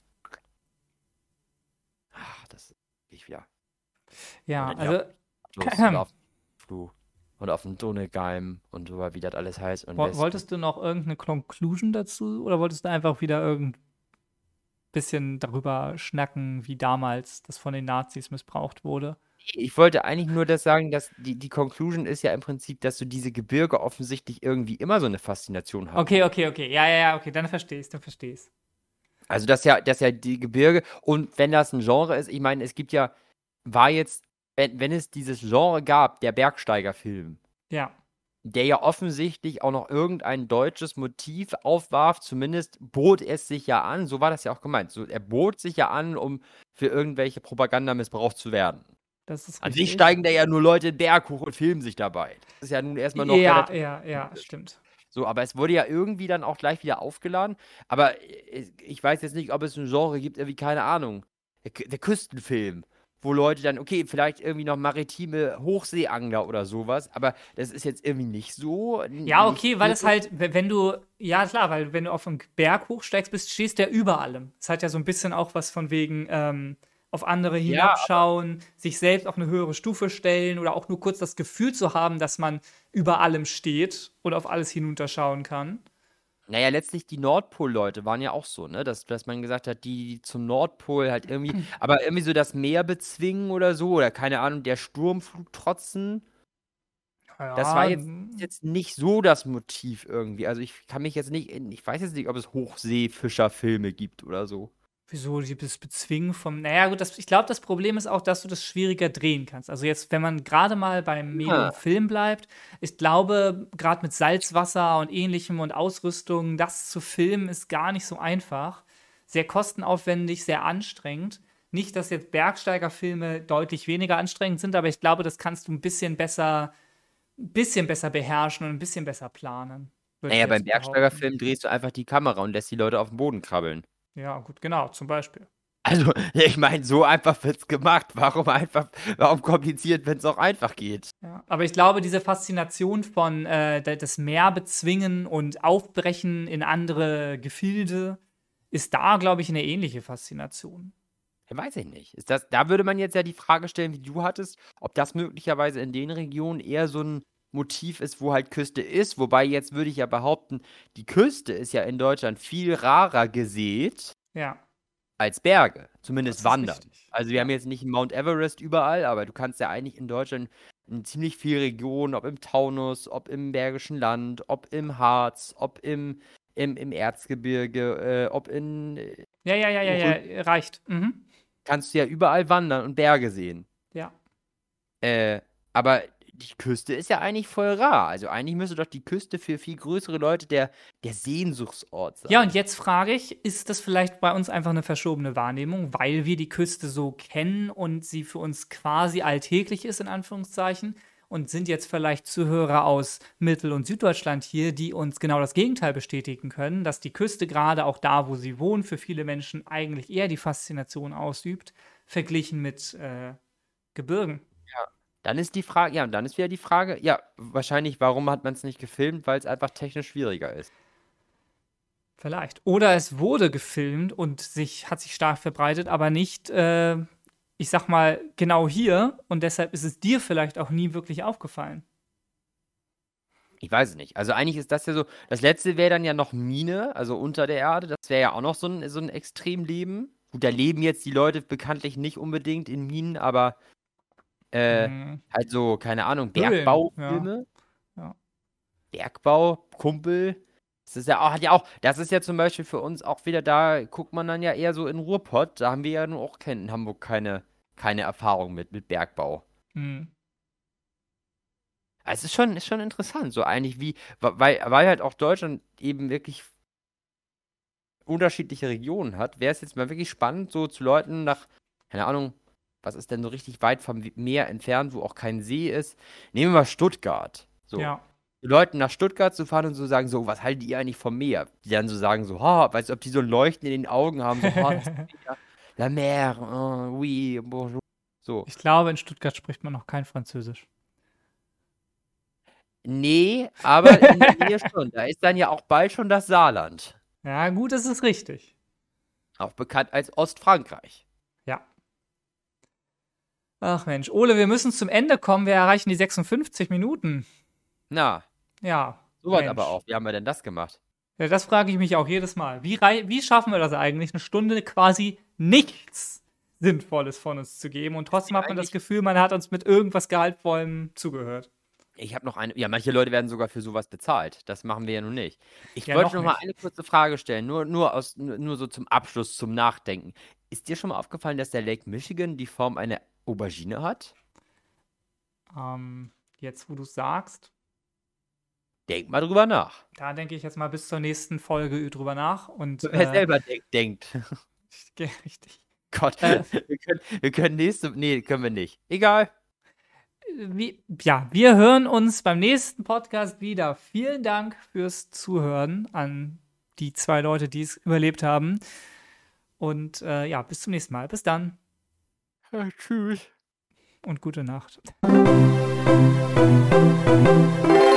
Ach, das ich wieder. Und Ja, dann ja also. los oder auf dem Flug. Oder auf dem Donnergeim und so, wie das alles heißt. Und Woll- Wespen. Wolltest du noch irgendeine Conclusion dazu oder wolltest du einfach wieder irgendein bisschen darüber schnacken, wie damals das von den Nazis missbraucht wurde? Ich wollte eigentlich nur das sagen, dass die, die Conclusion ist ja im Prinzip, dass so diese Gebirge offensichtlich irgendwie immer so eine Faszination hatten. Okay, okay, okay. Ja, ja, ja, okay, dann verstehe ich dann verstehe ich Also, dass ja, dass ja die Gebirge, und wenn das ein Genre ist, ich meine, es gibt ja, war jetzt, wenn, wenn es dieses Genre gab, der Bergsteigerfilm, Ja, der ja offensichtlich auch noch irgendein deutsches Motiv aufwarf, zumindest bot es sich ja an, so war das ja auch gemeint. So, er bot sich ja an, um für irgendwelche Propaganda missbraucht zu werden. das ist An sich richtig. steigen da ja nur Leute den Berg hoch und filmen sich dabei. Das ist ja nun erstmal noch Ja, relativ. ja, ja, stimmt. So, aber es wurde ja irgendwie dann auch gleich wieder aufgeladen. Aber äh, ich weiß jetzt nicht, ob es ein Genre gibt, irgendwie, keine Ahnung. Der, Kü- der Küstenfilm, wo Leute dann, okay, vielleicht irgendwie noch maritime Hochseeangler oder sowas, aber das ist jetzt irgendwie nicht so. n- Ja, Nicht okay, weil es so. halt, w- wenn du, ja klar, weil wenn du auf einen Berg hochsteigst bist, stehst du ja über allem. Es hat ja so ein bisschen auch was von wegen ähm, auf andere Ja, hinabschauen, sich selbst auf eine höhere Stufe stellen oder auch nur kurz das Gefühl zu haben, dass man über allem steht und auf alles hinunterschauen kann. naja, letztlich die Nordpol-Leute waren ja auch so, ne? Dass, dass man gesagt hat, die, die zum Nordpol halt irgendwie, aber irgendwie so das Meer bezwingen oder so, oder keine Ahnung, der Sturmflut trotzen. Das war Ja, jetzt, ist jetzt nicht so das Motiv irgendwie. Also ich kann mich jetzt nicht, in- ich weiß jetzt nicht, ob es Hochseefischerfilme gibt oder so. wieso dieses Bezwingen vom. Naja, gut, das, ich glaube, das Problem ist auch, dass du das schwieriger drehen kannst. Also, jetzt, wenn man gerade mal beim Ja. Medium Film bleibt, ich glaube, gerade mit Salzwasser und ähnlichem und Ausrüstung, das zu filmen, ist gar nicht so einfach. Sehr kostenaufwendig, sehr anstrengend. Nicht, dass jetzt Bergsteigerfilme deutlich weniger anstrengend sind, aber ich glaube, das kannst du ein bisschen besser, ein bisschen besser beherrschen und ein bisschen besser planen, würde ich Naja, beim jetzt behaupten. Bergsteigerfilm drehst du einfach die Kamera und lässt die Leute auf den Boden krabbeln. Ja, gut, genau, zum Beispiel. Also, ich meine, so einfach wird's gemacht. Warum einfach, warum kompliziert, wenn es auch einfach geht? Ja, aber ich glaube, diese Faszination von äh, da- das Meer bezwingen und aufbrechen in andere Gefilde ist da, glaube ich, eine ähnliche Faszination. Ja, weiß ich nicht. Ist das, da würde man jetzt ja die Frage stellen, wie du hattest, ob das möglicherweise in den Regionen eher so ein Motiv ist, wo halt Küste ist. Wobei jetzt würde ich ja behaupten, die Küste ist ja in Deutschland viel rarer gesät Ja, als Berge. das Zumindest ist Wandern. richtig. Also wir haben jetzt nicht Mount Everest überall, aber du kannst ja eigentlich in Deutschland in ziemlich vielen Regionen, ob im Taunus, ob im Bergischen Land, ob im Harz, ob im, im, im Erzgebirge, äh, ob in, äh, Ja, ja, ja, ja, ja, reicht. Mhm. kannst du ja überall wandern und Berge sehen. Ja. Äh, aber die Küste ist ja eigentlich voll rar. Also eigentlich müsste doch die Küste für viel größere Leute der, der Sehnsuchtsort sein. Ja, und jetzt frage ich, ist das vielleicht bei uns einfach eine verschobene Wahrnehmung, weil wir die Küste so kennen und sie für uns quasi alltäglich ist, in Anführungszeichen? Und sind jetzt vielleicht Zuhörer aus Mittel- und Süddeutschland hier, die uns genau das Gegenteil bestätigen können, dass die Küste gerade auch da, wo sie wohnen, für viele Menschen eigentlich eher die Faszination ausübt, verglichen mit äh, Gebirgen. Dann ist die Frage, ja, und dann ist wieder die Frage, ja, wahrscheinlich, warum hat man es nicht gefilmt? Weil es einfach technisch schwieriger ist. Vielleicht. Oder es wurde gefilmt und sich, hat sich stark verbreitet, aber nicht, äh, ich sag mal, genau hier. Und deshalb ist es dir vielleicht auch nie wirklich aufgefallen. Ich weiß es nicht. Also eigentlich ist das ja so, das letzte wäre dann ja noch Mine, also unter der Erde. Das wäre ja auch noch so ein, so ein Extremleben. Gut, da leben jetzt die Leute bekanntlich nicht unbedingt in Minen, aber äh, Hm, halt so, keine Ahnung, Höhlen, ja. Bergbaufilme. Ja. Bergbau, Kumpel. Das ist ja auch, hat ja auch, das ist ja zum Beispiel für uns auch wieder, da guckt man dann ja eher so in Ruhrpott. Da haben wir ja nun auch kein, in Hamburg keine, keine Erfahrung mit, mit Bergbau. Hm. Also es ist schon, ist schon interessant, so eigentlich wie, weil, weil halt auch Deutschland eben wirklich unterschiedliche Regionen hat, wäre es jetzt mal wirklich spannend, so zu Leuten nach, keine Ahnung, was ist denn so richtig weit vom Meer entfernt, wo auch kein See ist. Nehmen wir mal Stuttgart. So. Ja. Die Leuten nach Stuttgart zu fahren und so sagen, so, was haltet ihr eigentlich vom Meer? Die dann so sagen, so, ha, weißt du, ob die so ein Leuchten in den Augen haben, so, ha, das ist Meer, la mer, oh, oui, bonjour. So. Ich glaube, in Stuttgart spricht man noch kein Französisch. Nee, aber in der Nähe schon. Da ist dann ja auch bald schon das Saarland. Ja, gut, das ist richtig. Auch bekannt als Ostfrankreich. Ja. Ach Mensch, Ole, wir müssen zum Ende kommen. Wir erreichen die sechsundfünfzig Minuten. Na, Ja. sowas Mensch. aber auch. Wie haben wir denn das gemacht? Ja, das frage ich mich auch jedes Mal. Wie, rei- wie schaffen wir das eigentlich, eine Stunde quasi nichts Sinnvolles von uns zu geben und trotzdem hat man das eigentlich- Gefühl, man hat uns mit irgendwas Gehaltvollem zugehört. Ich habe noch eine. Ja, manche Leute werden sogar für sowas bezahlt. Das machen wir ja nun nicht. Ich Ja, wollte noch noch mal nicht. eine kurze Frage stellen, nur, nur, aus, nur, nur so zum Abschluss, zum Nachdenken. Ist dir schon mal aufgefallen, dass der Lake Michigan die Form einer Aubergine hat? Ähm, jetzt, wo du sagst, Denk mal drüber nach. da denke ich jetzt mal bis zur nächsten Folge drüber nach und Wer äh, selber denk, denkt. richtig. Gott, Äh. wir, können, wir können nächste. Nee, können wir nicht. Egal. Wie, ja, wir hören uns beim nächsten Podcast wieder. Vielen Dank fürs Zuhören an die zwei Leute, die es überlebt haben. Und äh, ja, bis zum nächsten Mal. Bis dann Ja, tschüss. und gute Nacht.